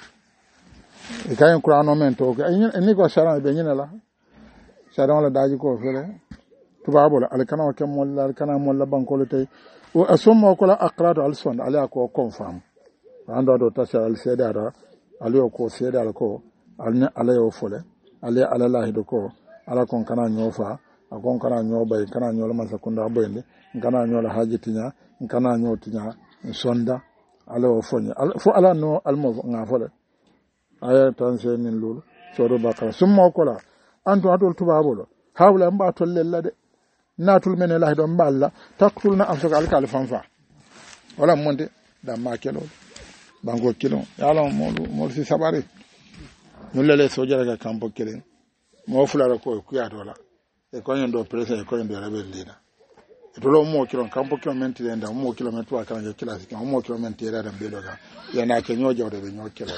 e kayen qur'an o men to ni ko sharan be nyina sharan la daji ko fere tubabola alkana wa kemol alkana mol la bankolo tay o asomma ko la aqratu alson ala ko confirm ando do tasha al sedara ali ko sedara ko alne ala yo fole ali ala lahi do ko ala kon kana nyofa akon kana nyoba kana nyola man sakunda boyende kana nyola hajitinya kana nyotinya sonda ala o fonye fo ala no almo nga fole aya tan se nin lulu sodo bakara summa ko la anto atol tubabolo hawla mba to lellade natul men lahi do mballa taktulna afsaka alkal fanfa wala monde da ma kelo bango kilo yalo mo mo si sabari nulle le sojara ga kampo kelen mo fulara ko kuyato la e ko do president e ko do rebel leader e to lo mo kilo kampo kilometer enda mo kilometer wa kan kila sika mo kilometer era be do ga ya na ke nyoja de nyo kilo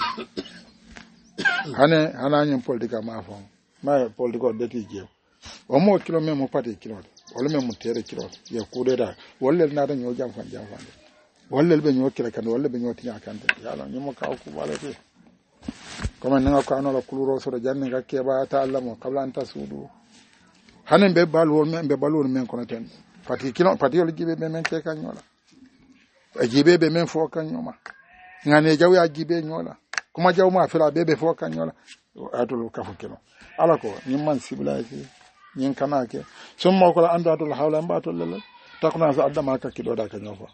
hane hana nyin politika ma fon ma politika de ti je o mo kilometer mo pati kilo wala me mo tere kilo ya kude da wala na da nyo jam fan jam fan wala be nyo kila kan wala be nyo tinya kan ya la nyimo ka ku wala te comme nanga ko anola kuluro so janne ga keba ta Allah mo qabla anta sudu hanen be balwol men be balwol men kono ten pati kilo pati yol jibe be men ke kan nyola e jibe be men fo kan nyoma ngane jaw ya jibe nyola kuma jaw ma fela be be fo kan nyola atul kafu kilo ala ko nyimman civilise nyin kana ke summa ko ando atul hawla mbato lele takuna sa adama ka kido da kan nyofa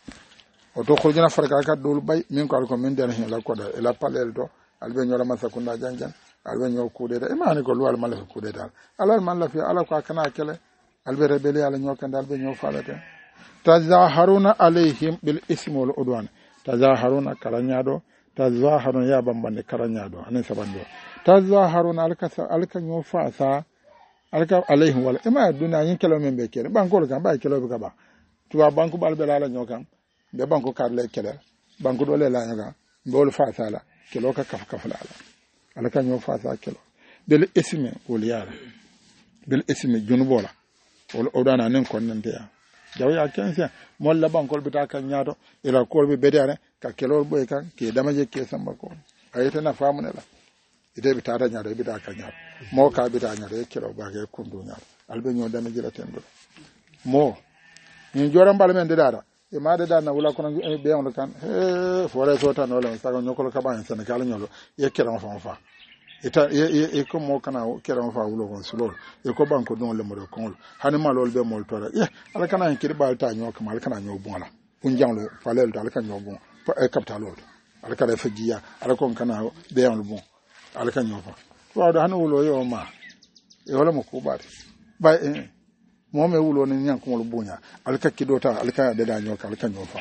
o to ko jina farka ka dol bay min ko ko min den hen la ko da ela palel do albe nyola masakunda janjan albe nyo kude da imani ko luwal mala kude da alal man la fi ala ko kana kele albe rebeli ala nyo kan albe nyo falata tazaharuna alaihim bil ismi wal udwan tazaharuna karanyado tazaharuna ya bambande karanyado anen sabando tazaharuna alka alka nyo fasa alka alaihim wal ima duna yin kelo men be kele banko kan ba kelo be ka ba tuwa banko balbe ala nyo kan be banko karle kele banko dole la nyo kan bol fasa la kelo ka kaf kaf la ala ka nyo fasa kelo bil ismi wal yara bil ismi junubola wal odana nen kon nan teya jaw ya kense mol la bankol bita kan nyaado ila kol be bedare ka kelo boy kan ke damaje ke samba ko ayete na famune la ite bita da nyaado bita kan nyaado mo ka bita nyaado kelo ba ke kundu nyaado albe nyo damaje la tendo mo ni joram bal men de dara e ma de dana wala kono be on kan e fore so tan wala sa ko nyokol ka ban sen kala nyolo ye kelo fa fa ita e e ko mo kana kero fa wulo kon sulol e ko banko don le mo do kon hani malol be mol tora ye ala kana en kirba alta nyo kama ala kana nyo bonala kun janglo falel to ala kana nyo bon e capital lo ala kana fajiya ala kon kana be on bon ala kana nyo fa wa do hani wulo yo ma e wala mo ko baati ba e mo me wulo ni nyan ko mo bunya ala ka kidota ala kana de da nyo ka ala kana nyo fa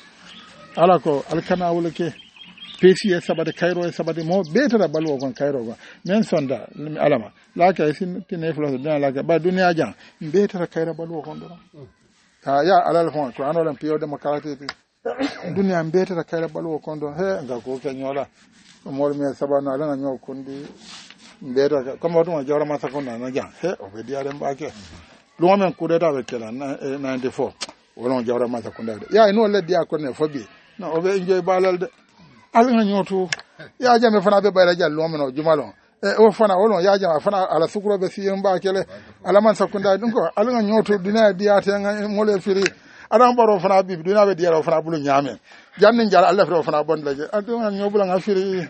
ala ko ala kana wulo ke pesi e sabade kayro e sabade mo betara balwo kon kayro go men sonda alama laka e sin tine flo da laka ba dunya jan betara kayra balwo kon do ha ya alal fon ko anolam piyo demokrati dunya betara kayra balwo kon do he nga ko ke nyola mo me sabana ala nyo kundi betara comme to jawra ma sakona na jan he o be diare mbake lo men ko de da be kala ninety-four wala jawra ma sakona ya no le dia ko ne fobi no o be enjoy balal de alanga nyoto ya jame fana be bayra jallo meno jumalo e o fana wolo ya jama fana ala sukuro be siyem ba kele ala man sakunda dun ko alanga nyoto dina diate nga mole firi adam baro fana bi dina be diaro fana bulu nyame jannin jar Allah fro fana bon laje aduna nyobula nga firi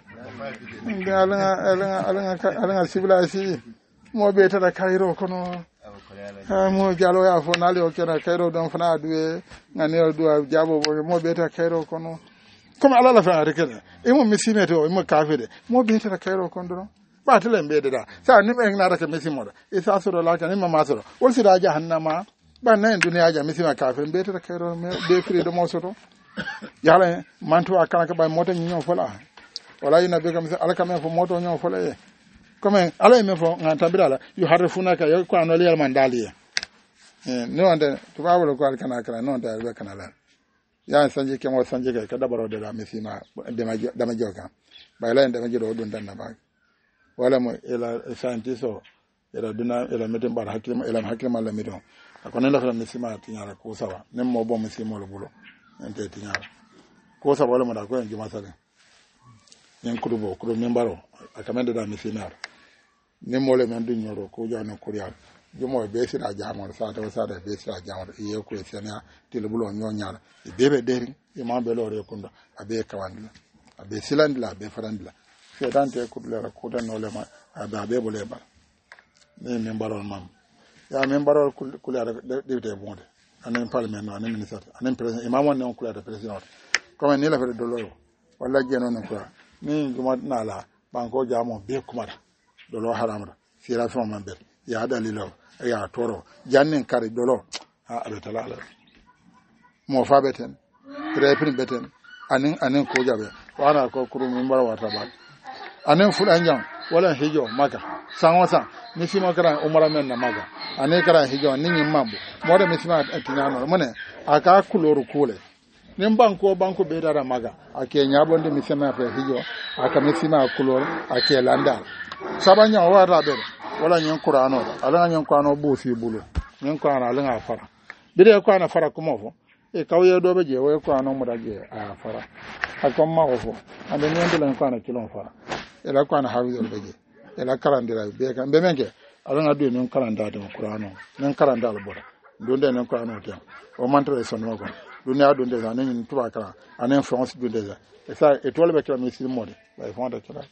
alanga alanga alanga alanga sibla si mo be tata kairo kono ha mo jalo ya fo nali o kena kairo don fana duwe ngane o duwa jabo mo be tata kairo kono comme ala la fa rekene e mo misimete o mo kafede mo be tata kairo kondo ba tele mbede da sa ni me ngara ke misimo da e sa so la kan ma masoro wol si da jahannama ba na duniya ja misima kafir be tata kairo me be fri do mo soto yala mantu akana ka ba mota nyo fola wala ina be kam ala kam fo moto nyo fola e comme ala me fo nganta bidala yu harfuna ka yo ko anoli yal mandali e no ande to ba wala ko al kana kala no da be kana la ya sanje ke mo sanje ke kada baro de la misima de ma da ma joka ba la ndama jido don dan na ba wala mo ela scientist o ela duna ela metem bar hakima ela hakima la midon akona la fa misima tinyara ko sawa nem mo bo misima lo bulo ente tinyara ko sawa wala mo da ko en juma sale nyen kurubo kurubo membaro akamende da misima nem mo le men du nyoro ko jano kurial jumo be sira jamon sa to sa de be sira jamon ye ko senya tilbulo nyonyala e bebe deri e mambe lore kunda abe kawandila abe silandila abe farandila se dante ko le ko tan no le ma ada be bo le ba ne men barol mam ya men barol kulare de de bonde anen parlement no anen ministre anen president imamon ne on kulare president comme ni la fere do lo wala jeno non ko ni juma na la banko jamo be kumara do lo haramra sira fo mambe ya dalilo ya toro jannin kare dolo ha abe talala mo fa beten reprin beten anin anin ko jabe wana ko kuru min bar wata ba anin fudan jam wala hijo maka sango san misima kara umara men na maga ane kara hijo ninyi mambo moda misima atinyano mone aka kuloru kule nin banko banko be dara maga ake nyabonde misima fa hijo aka misima kulor ake landa sabanya wara be wala nyen qur'ano ala nyen qur'ano bu fi bulu nyen qur'ano ala nga fara bide ko ana fara kuma fo e kawye do be je wo ko ano muda je a fara akom ma fo ande nyen de lan ko ana kilon fara e la ko ana hawido be je e la karandira be kan be menke ala nga do nyen karanda de qur'ano nyen karanda al boda donde nyen qur'ano te o mantre son mo ko dunia donde za nyen tuba kala anen france donde za e sa e tole be kala misil mode bay fonda kala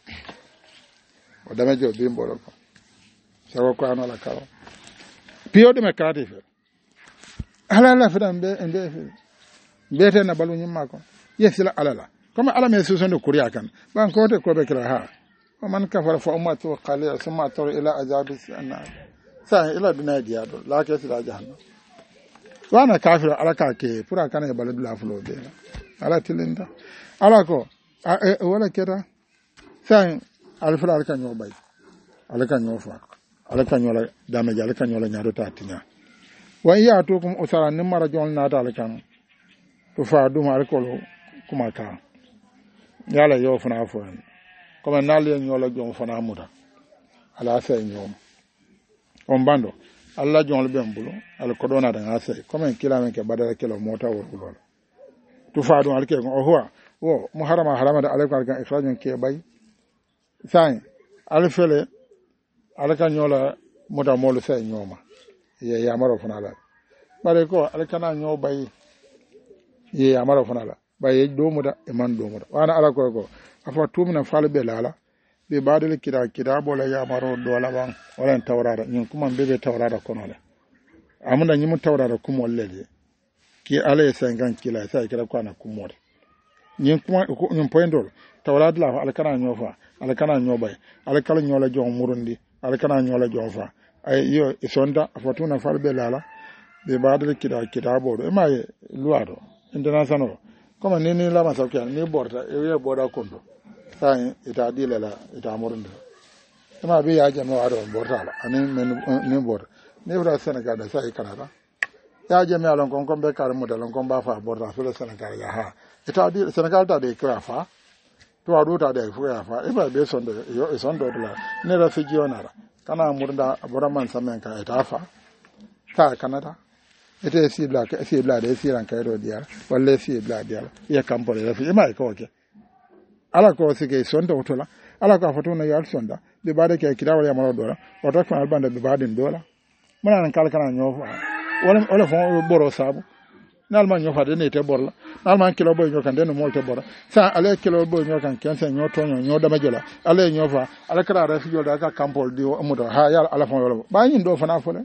o dama jo bi mbolo ko sawo ko ano la kawo piyo de me karate fe ala la fe dambe ende fe bete na balu nyimma ko yesila alala comme ala me susun de kuriya kan ban ko te ko be kala ha o man kafara fa ummatu qalila summa tar ila azabi anna sa ila dunya diado la ke sila jahannam wana kafira ala ka ke pura kana e baladu la fulo be ala tilinda ala ko wala kera sa alfura ala kan yo bay ala kan yo fa ala kan yo la damaje ala kan yo la nyaado tatinya wa iya to kum usara nim mara jon na ta ala kan to fa dum ala ko kuma ta yala yo fana fo comme nale yo la jon fana muda ala sa ñoom on bando alla jon le bembulo ala ko dona da ngase comme kila men ke badara kilo mota wo kulol to fa dum ala ke ko ho wo muharrama harama da ala ko kan ikhrajun ke bay sai ala fele ala kan ñola muda molu sa ñooma ye yamaro fana la bare ko ala kana ñoo bay ye yamaro fana la bay do muda e man do muda wana ala ko ko afa tumina falu be lala be badal kira kira bola yamaro do la ban wala tawrara ñun kuma bebe tawrara kono la amuna ñimu tawrara kuma lele ki ala e cinquante kila sa kira ko na kumore ñun kuma ñun poindol tawrada la ala kana ñoo fa ala kana ñoo bay ala kala ñoo la jox murundi ala kana ñoo la jox fa ay yo isonda afatuna farbe lala be badal kida kida bodo e may luado international comme ni ni la masakya ni borda e we boda kondo sai ita dile la ita murundi e ma be ya jama wado borda la ani men ni borda ni fra Senegal da sai kanada ya jama alon kon kon be kar mo dalon kon ba fa borda so Senegal ya ha ita dile Senegal ta de krafa to ado ta de fu ya fa e ba be sondo yo e sondo la ne ra fi jionara kana murda aboraman samen ka ita fa ta kanada ite si bla ka si bla de si ran ka ro dia walle si bla dia ya kampore da fi e mai ko ke ala ko si ke sonda otola ala ka foto na yar sonda be bade ke kira wala maro dola oto fa albanda be bade dola mona nan kala kana nyofa wala wala fon boro sabu nalma nyofa de ne te borla nalma kilo boy nyokan de no molte bora sa ale kilo boy nyokan kense nyoto nyo dama jola ale nyofa ala kara rafi jola ka kampol di amudo ha ya ala fon wala ba nyin do fana fole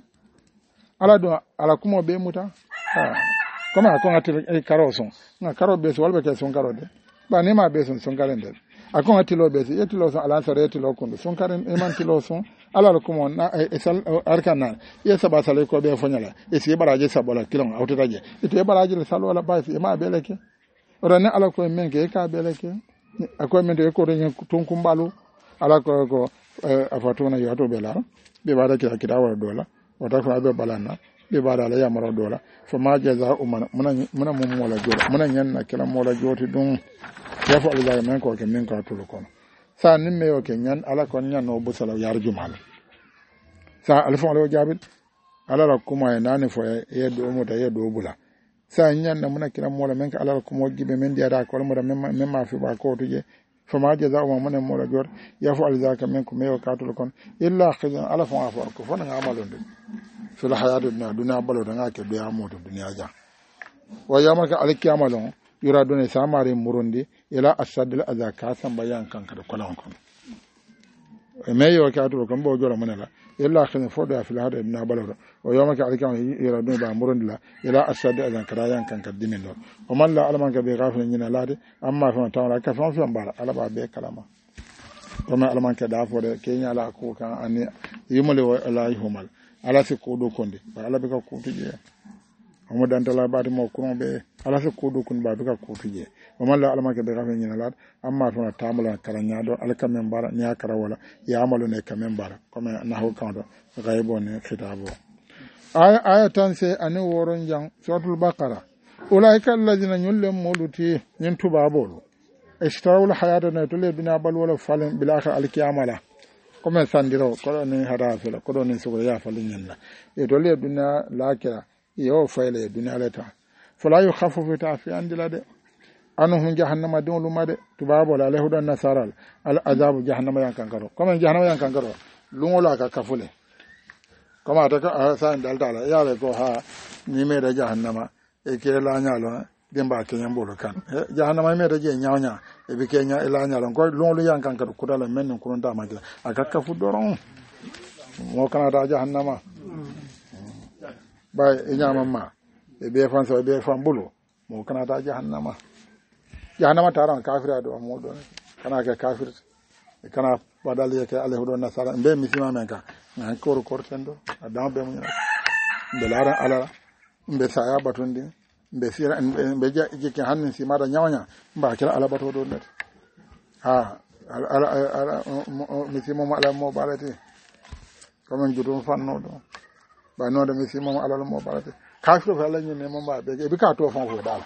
ala do ala kumo be muta ha koma ko ngati e karoson na karo be so wala be son karo de ba ne ma be son son kalende akon atilo be si etilo son ala sare etilo kondo son karen e man tilo son ala kumo na e sal arkana ye saba sale ko be fonyala e si baraje sabola kilon awtataje ito e baraje le salo wala ba si e ma be leke ora ne ala ko men ke ka be leke akoy men de ko re ton kumbalu ala ko ko afatuna yato be la be bada kira kira wala dola wata ko be balana be bada la yamaro dola fo ma jaza umana muna muna mum mola jola muna nyanna kila mola joti dum ya fa Allah men ko ke men ka tulu kono sa nimme yo ke nyan ala ko nyan no busala yar jumal sa alfa lo jabit ala la kuma nani fo e do mo da e do bula sa nyan na muna kila mola men ka ala ko mo gibe men dia da ko mo da men ma fi ba ko tuje fama jaza umma mun mola jor ya fa Allah ka men ko me yo ka tulu kono illa khizan ala fa fa ko fo nga amalon de fil hayatu dunya dunya balo da nga ke do ya mo to dunya ja wa yamaka alkiyamalon yura done samare murundi ila asadil azaka san bayan kanka da kolon kon e meyo ka to kan bo jora munala illa khin fodo afil hada ibn balawra o yoma ka alkan yura done ba murundi la ila asadil azaka rayan kanka dimin do o man la alman ka be gafin nyina lade amma fa tawra ka fa fa bara alaba be kalama o ma alman ka da fode kenya la ko kan ani yumale wa alahi humal ala se ko do konde ba ala be ka ko tuje mo dantala baati mo kuron be ala se kudu kun ba duka kutuje o malla alama ke be gafe nyina lat amma to tamala karanya do al kamen bara nya kara wala ya amalu ne kamen bara comme na ho kando gaybo ne kitabo aya aya tan se ani woron jang suratul baqara ulaika alladhina yullum muluti nin tubabolo ishtarawul hayata na to le bina bal wala falen bil akhir al qiyamala comme sandiro ko ni hada fela ko ni sugo ya falin nyanda e to le bina lakira yo fayle duniya leta fala yu khaffafu ta fi andila de anuhum jahannama dum lumade tubabo la lehudan nasaral al azabu jahannama yan kankaro comme jahannama yan kankaro lungola ka kafule comme ataka sa dalta la ya le ko ha ni me da jahannama e ke la nyalo demba ke nyambolo kan jahannama me da je nyawnya e bi ke nya ila nyalo ko lungolu yan kankaro kudala men ko nda ma aka kafu doron mo kana da jahannama bay inyama ma e be fan so be fan bulu mo kana ta jahannama jahannama taran kafira do mo do kana ka kafir e kana badal yake alahu do nasara be misima men ka na ko ko tendo adam be mo be lara ala be saya batundi be sira be je ke hannin si mada nyawnya ba kira ala bato do net ha ala ala misima mo ala mo balati comme judum fanno do ba no da misi mom alal mo barate kafiro fa lañu ne mom ba be be ka to fon fo dala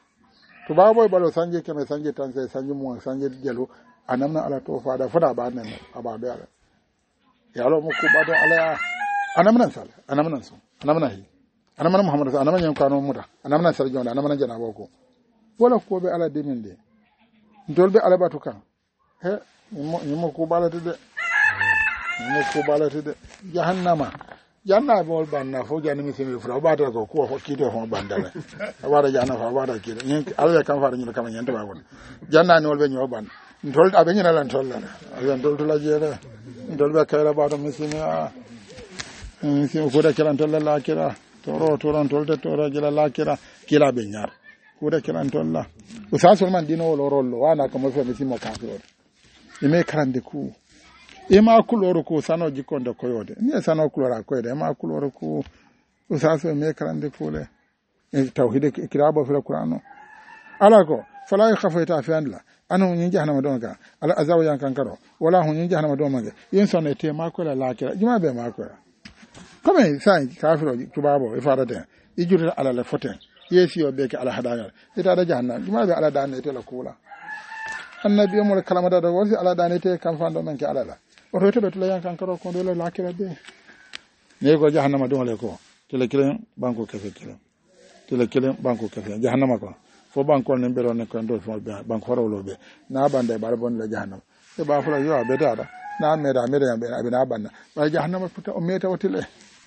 to ba boy balo sanje keme sanje tan sai sanje mo sanje jelo anamna ala to fa da fada ba nan aba be ala ya lo mo ku ba do ala anamna sal anamna so anamna hi anamna muhammad anamna nyen kanu muta anamna sar jonda anamna jana boko wala ko be ala de min de ndolbe ala batu kan he ni mo ku balate de ni mo ku balate de jahannama janna bol banna fo janna mi semi fura bata ko ko kito ho bandala wara janna fa wara kito nyen alwe kam fara nyul kam nyanta ba won janna ni wolbe nyo ban ndol abe nyina lan tolla ala ndol to la jere ndol be kayra ba do mi semi a mi semi ko da kiran tolla la kira toro toro ndol de toro jela la kira kila be nyar ko da kiran tolla usasul man dino wolo rollo wana ko mo fe mi semi ka firo ime karande ku ema kuloro ko sano jikonde koyode ni sano kulora koyde ema kuloro ko usaso me karande fule e tawhid kirabo fil qur'ano ala ko fala khafaita fi andla anu nyi jahannama don ka ala azaw yan kankaro wala hu nyi jahannama don mage yin sonne te ma ko la lakira juma be ma ko comme ça kafiro tubabo e farade ijurta ala la foten yesi yo be ke ala hadaya ita da jahannama juma be ala dane te la kula annabi mo kalamada da wasi ala dane te kam fando men ke ala la o to be to yan kankaro ko do la lakira be ne ko jahannama don le ko tele kilen banko kefe kilen tele kilen banko kefe jahannama ko fo banko ne be ron ko ndo fo be banko rawlo be na bande bar bon la jahannama e ba fula yo be dada na meda meda be abi na banna ba jahannama futa o meta otile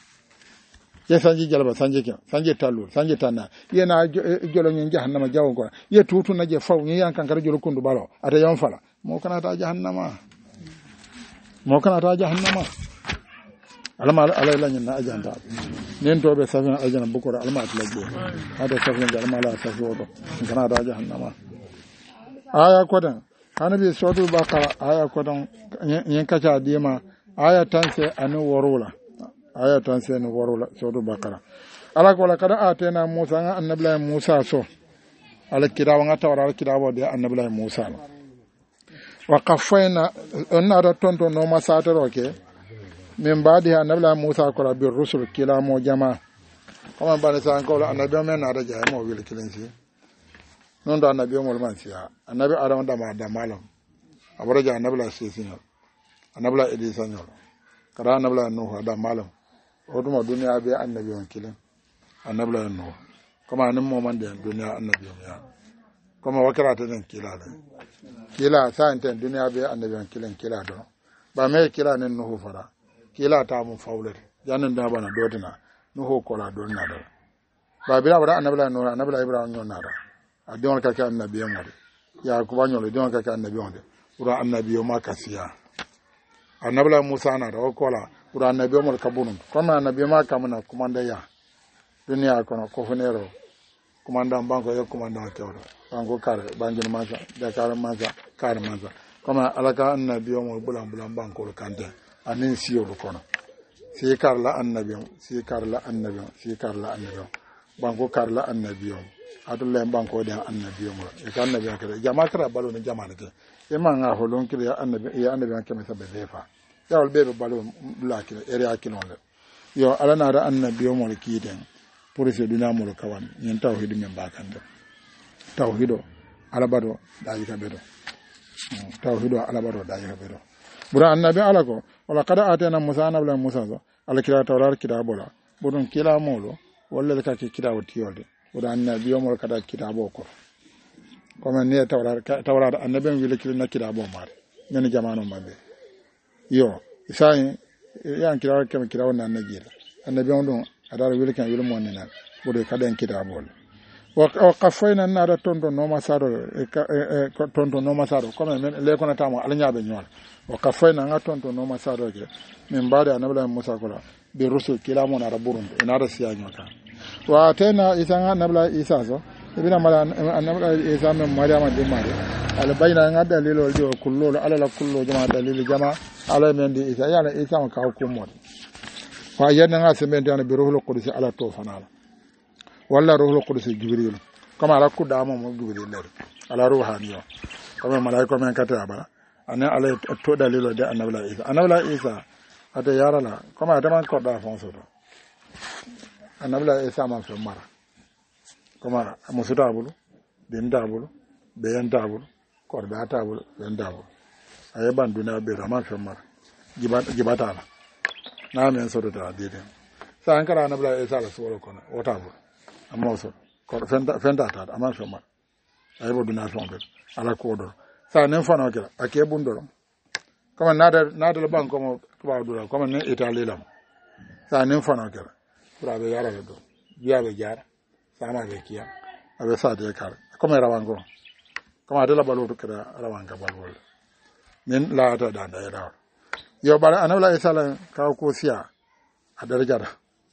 ye sanji jalba sanji ke sanji talu sanji tanna ye na jolo nyen jahannama jawo ko ye tutu na je faw nyen yan kankaro jolo kundu balo ata yon fala mo kana ta jahannama mo kana ta jahannama alama ala la nyen na ajanda nen to be safina ajana bukura alama atlaje hada safina alama la safodo kana ta jahannama aya kodan hanabi suratul baqara aya kodan nyen kacha dima aya tanse anu warula aya tanse anu warula suratul baqara ala ko la kada atena musa annabi musa so ala kirawa ngata wala kirawa de annabi musa wa qaffayna onna da tonto no masataro ke min baadi annabi musa ko rabbi rusul kila mo jama kama bana san ko annabi men na da jama mo wil kilinsi non da annabi mo man siya annabi adam da ma da malam abaraja annabi la sisinya annabi la edisa nyol kara annabi la nuhu da malam o duma duniya be annabi on kilin annabi la nuhu kama nan mo man da duniya annabi ya kama wakara ta den kila la kila sa enten duniya be annabi on kilin kila do ba me kila nen nuhu fara kila ta mun faulet janan da bana dodina nuhu kola dodina do ba bila wada annabi la nuhu annabi la ibrahim nyon nada adon ka ka annabi on ya ku banyo le don ka ka annabi on ura annabi o makasiya annabi la musa na do kola ura annabi o kabunum kama annabi ma kamuna kumanda ya duniya kono ko funero kumanda banko yo kumanda kewdo banko kare banjin masa da kare masa kare masa kama alaka annabi o bulan bulan banko kante anin siyo kono si kar la annabi si kar la annabi si kar la annabi banko karla annabiyo adulla banko da annabiyo mo e kan annabiyo kare jama kara balo ne jama ne e ma nga holon kire ya annabi ya annabi kan me sabe defa ya wal bebe balo la kire ere akilon le yo ala na da annabiyo mo kiden pour ce dina mo kawan nyen tawhid men bakande tawhido ala bado da yika bedo tawhido ala bado da yika bedo bura annabi ala ko wala kada atena musa nabla musa ala kira tawrar kira bola budun kila molo walla ka ke kira wati yolde bura annabi yo mo kada kira boko comme ne tawrar tawrar annabi wi le kila na kira bo mar ñen jamano mabbe yo sai yan kira ke kira wona najira annabi on don adara wi le kan yulu mo ne nan budu kada en kira bol wa qafayna nara tondo no masaro tondo no masaro comme men le kona tamo ala nyaabe nyol wa qafayna nga tondo no masaro ke min baada anabla musa kola bi rusul kila mo nara burun inara siya nyota wa tena isanga anabla isa so ibina mala anabla isa men mariama de mari ala bayna nga dalilo de kullu ala la kullu jama dalil jama ala men di isa yana isa ka ko mo wa yanna nga semen tan bi ruhul qudus ala to fanala walla ruhul qudus jibril kama ala ku dama mo jibril ler ala ruhaniyo kama malaika men kata ba ana ala to dalilo de anabla isa anabla isa ade yarala kama adama ko da fonso do anabla isa ma fe mara kama musuta bulu den dabulu beyan dabulu ko da tabulu den dabulu ay banduna be rama fe mara jibata jibata na men so do da dede sa ankara anabla isa la so ko na otabulu amma so ko fenda fenda ta amma so ma ay bo dina fon be ala ko do sa nen fano kala ake bundoro comme nada nada le banko mo tuba do comme ne italie lam sa nen fano kala pour be yara do biya be jar sa ma be kiya abe sa de kala comme rawango comme de la balo to kala rawanga balwol nen la ta da da ra yo bara anawla isala ka ko siya a darajara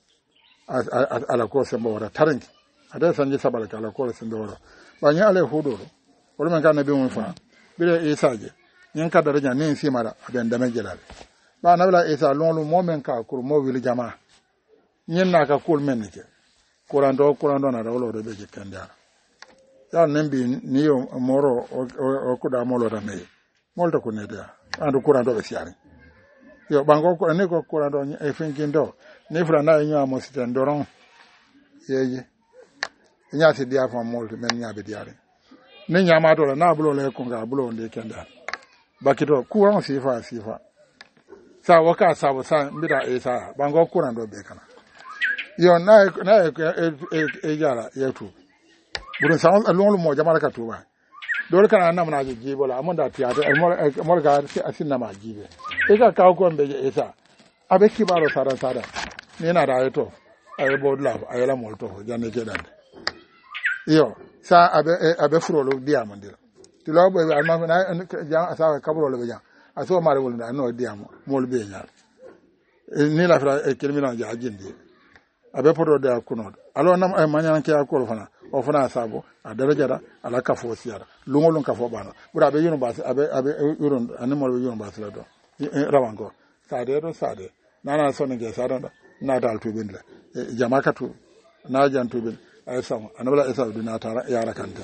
ala ko sembo wara tarangi ada sanje sabala kala ko sembo wara banya ale hudo wala man kana be mun fa bile isaje nyen ka daraja nen simara aben dame jelal ba nabla isa lolu momen ka kur mo wil jama nyen na ka kul men ke kuran do kuran do na rawlo do be ke kanda ya nembi ni yo moro o ko da molo da me molto ko ne da andu kuran do be siari yo bango ko ne ko kuran do e finkin do ne fra na nyaa mo siten doron yeye nya se dia fa molto men nya be diare ne nya ma do la na bulo le ko ga bulo le kenda bakito kuran sifa sifa sa waka sabu sa mbira e sa bango kuran do be kana yo na na e e yara yetu burun sa alon mo jamara ka tuba dole kana na mana ji bola amanda tiata mo mo ga asinna ma jibe e ka ka ko mbe e sa abe kibaro sara sara ni na da to ay bodla ay la molto janne ke dan yo sa abe abe furolo diamandira ti lo be alma na jan sa kabro le be jan aso mare wol na no diamo mol be nyar ni la fra e kelmina ja jindi abe podo da kuno alo nam ay manyan ke akoro fana o fana sabo a darajara ala kafo siara lungolun kafo bana bura be yunu bas abe abe yurun animal be yunu bas la do rawango sade do sade nana sonu ge sada na dal to bin la jamaka to na jan to bin ay sam anabla isa dina tara yara kanta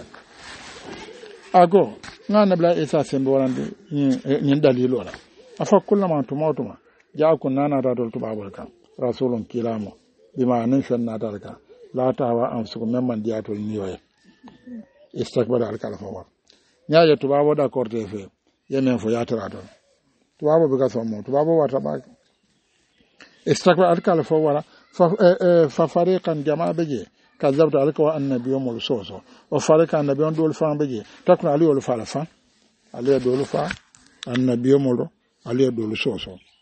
ago na nabla isa sembo warande ni dalilo la afa kullama to mawtuma ja kun nana radol to babul kan rasulun kilamo bima nan sanna dalka la tawa am su memman diatol niyoye istakbara alkala fawar nyaaje to babo da korte fe yemen fo yatara don to babo be gaso mo to babo wata ba istakbara alkala fawara fa fa fariqan jamaa beje kazabta alka wa annabiyyu mul soso o fariqan annabiyyu dol fa beje takna ali wol fa la fa ali dol fa annabiyyu mul ali dol soso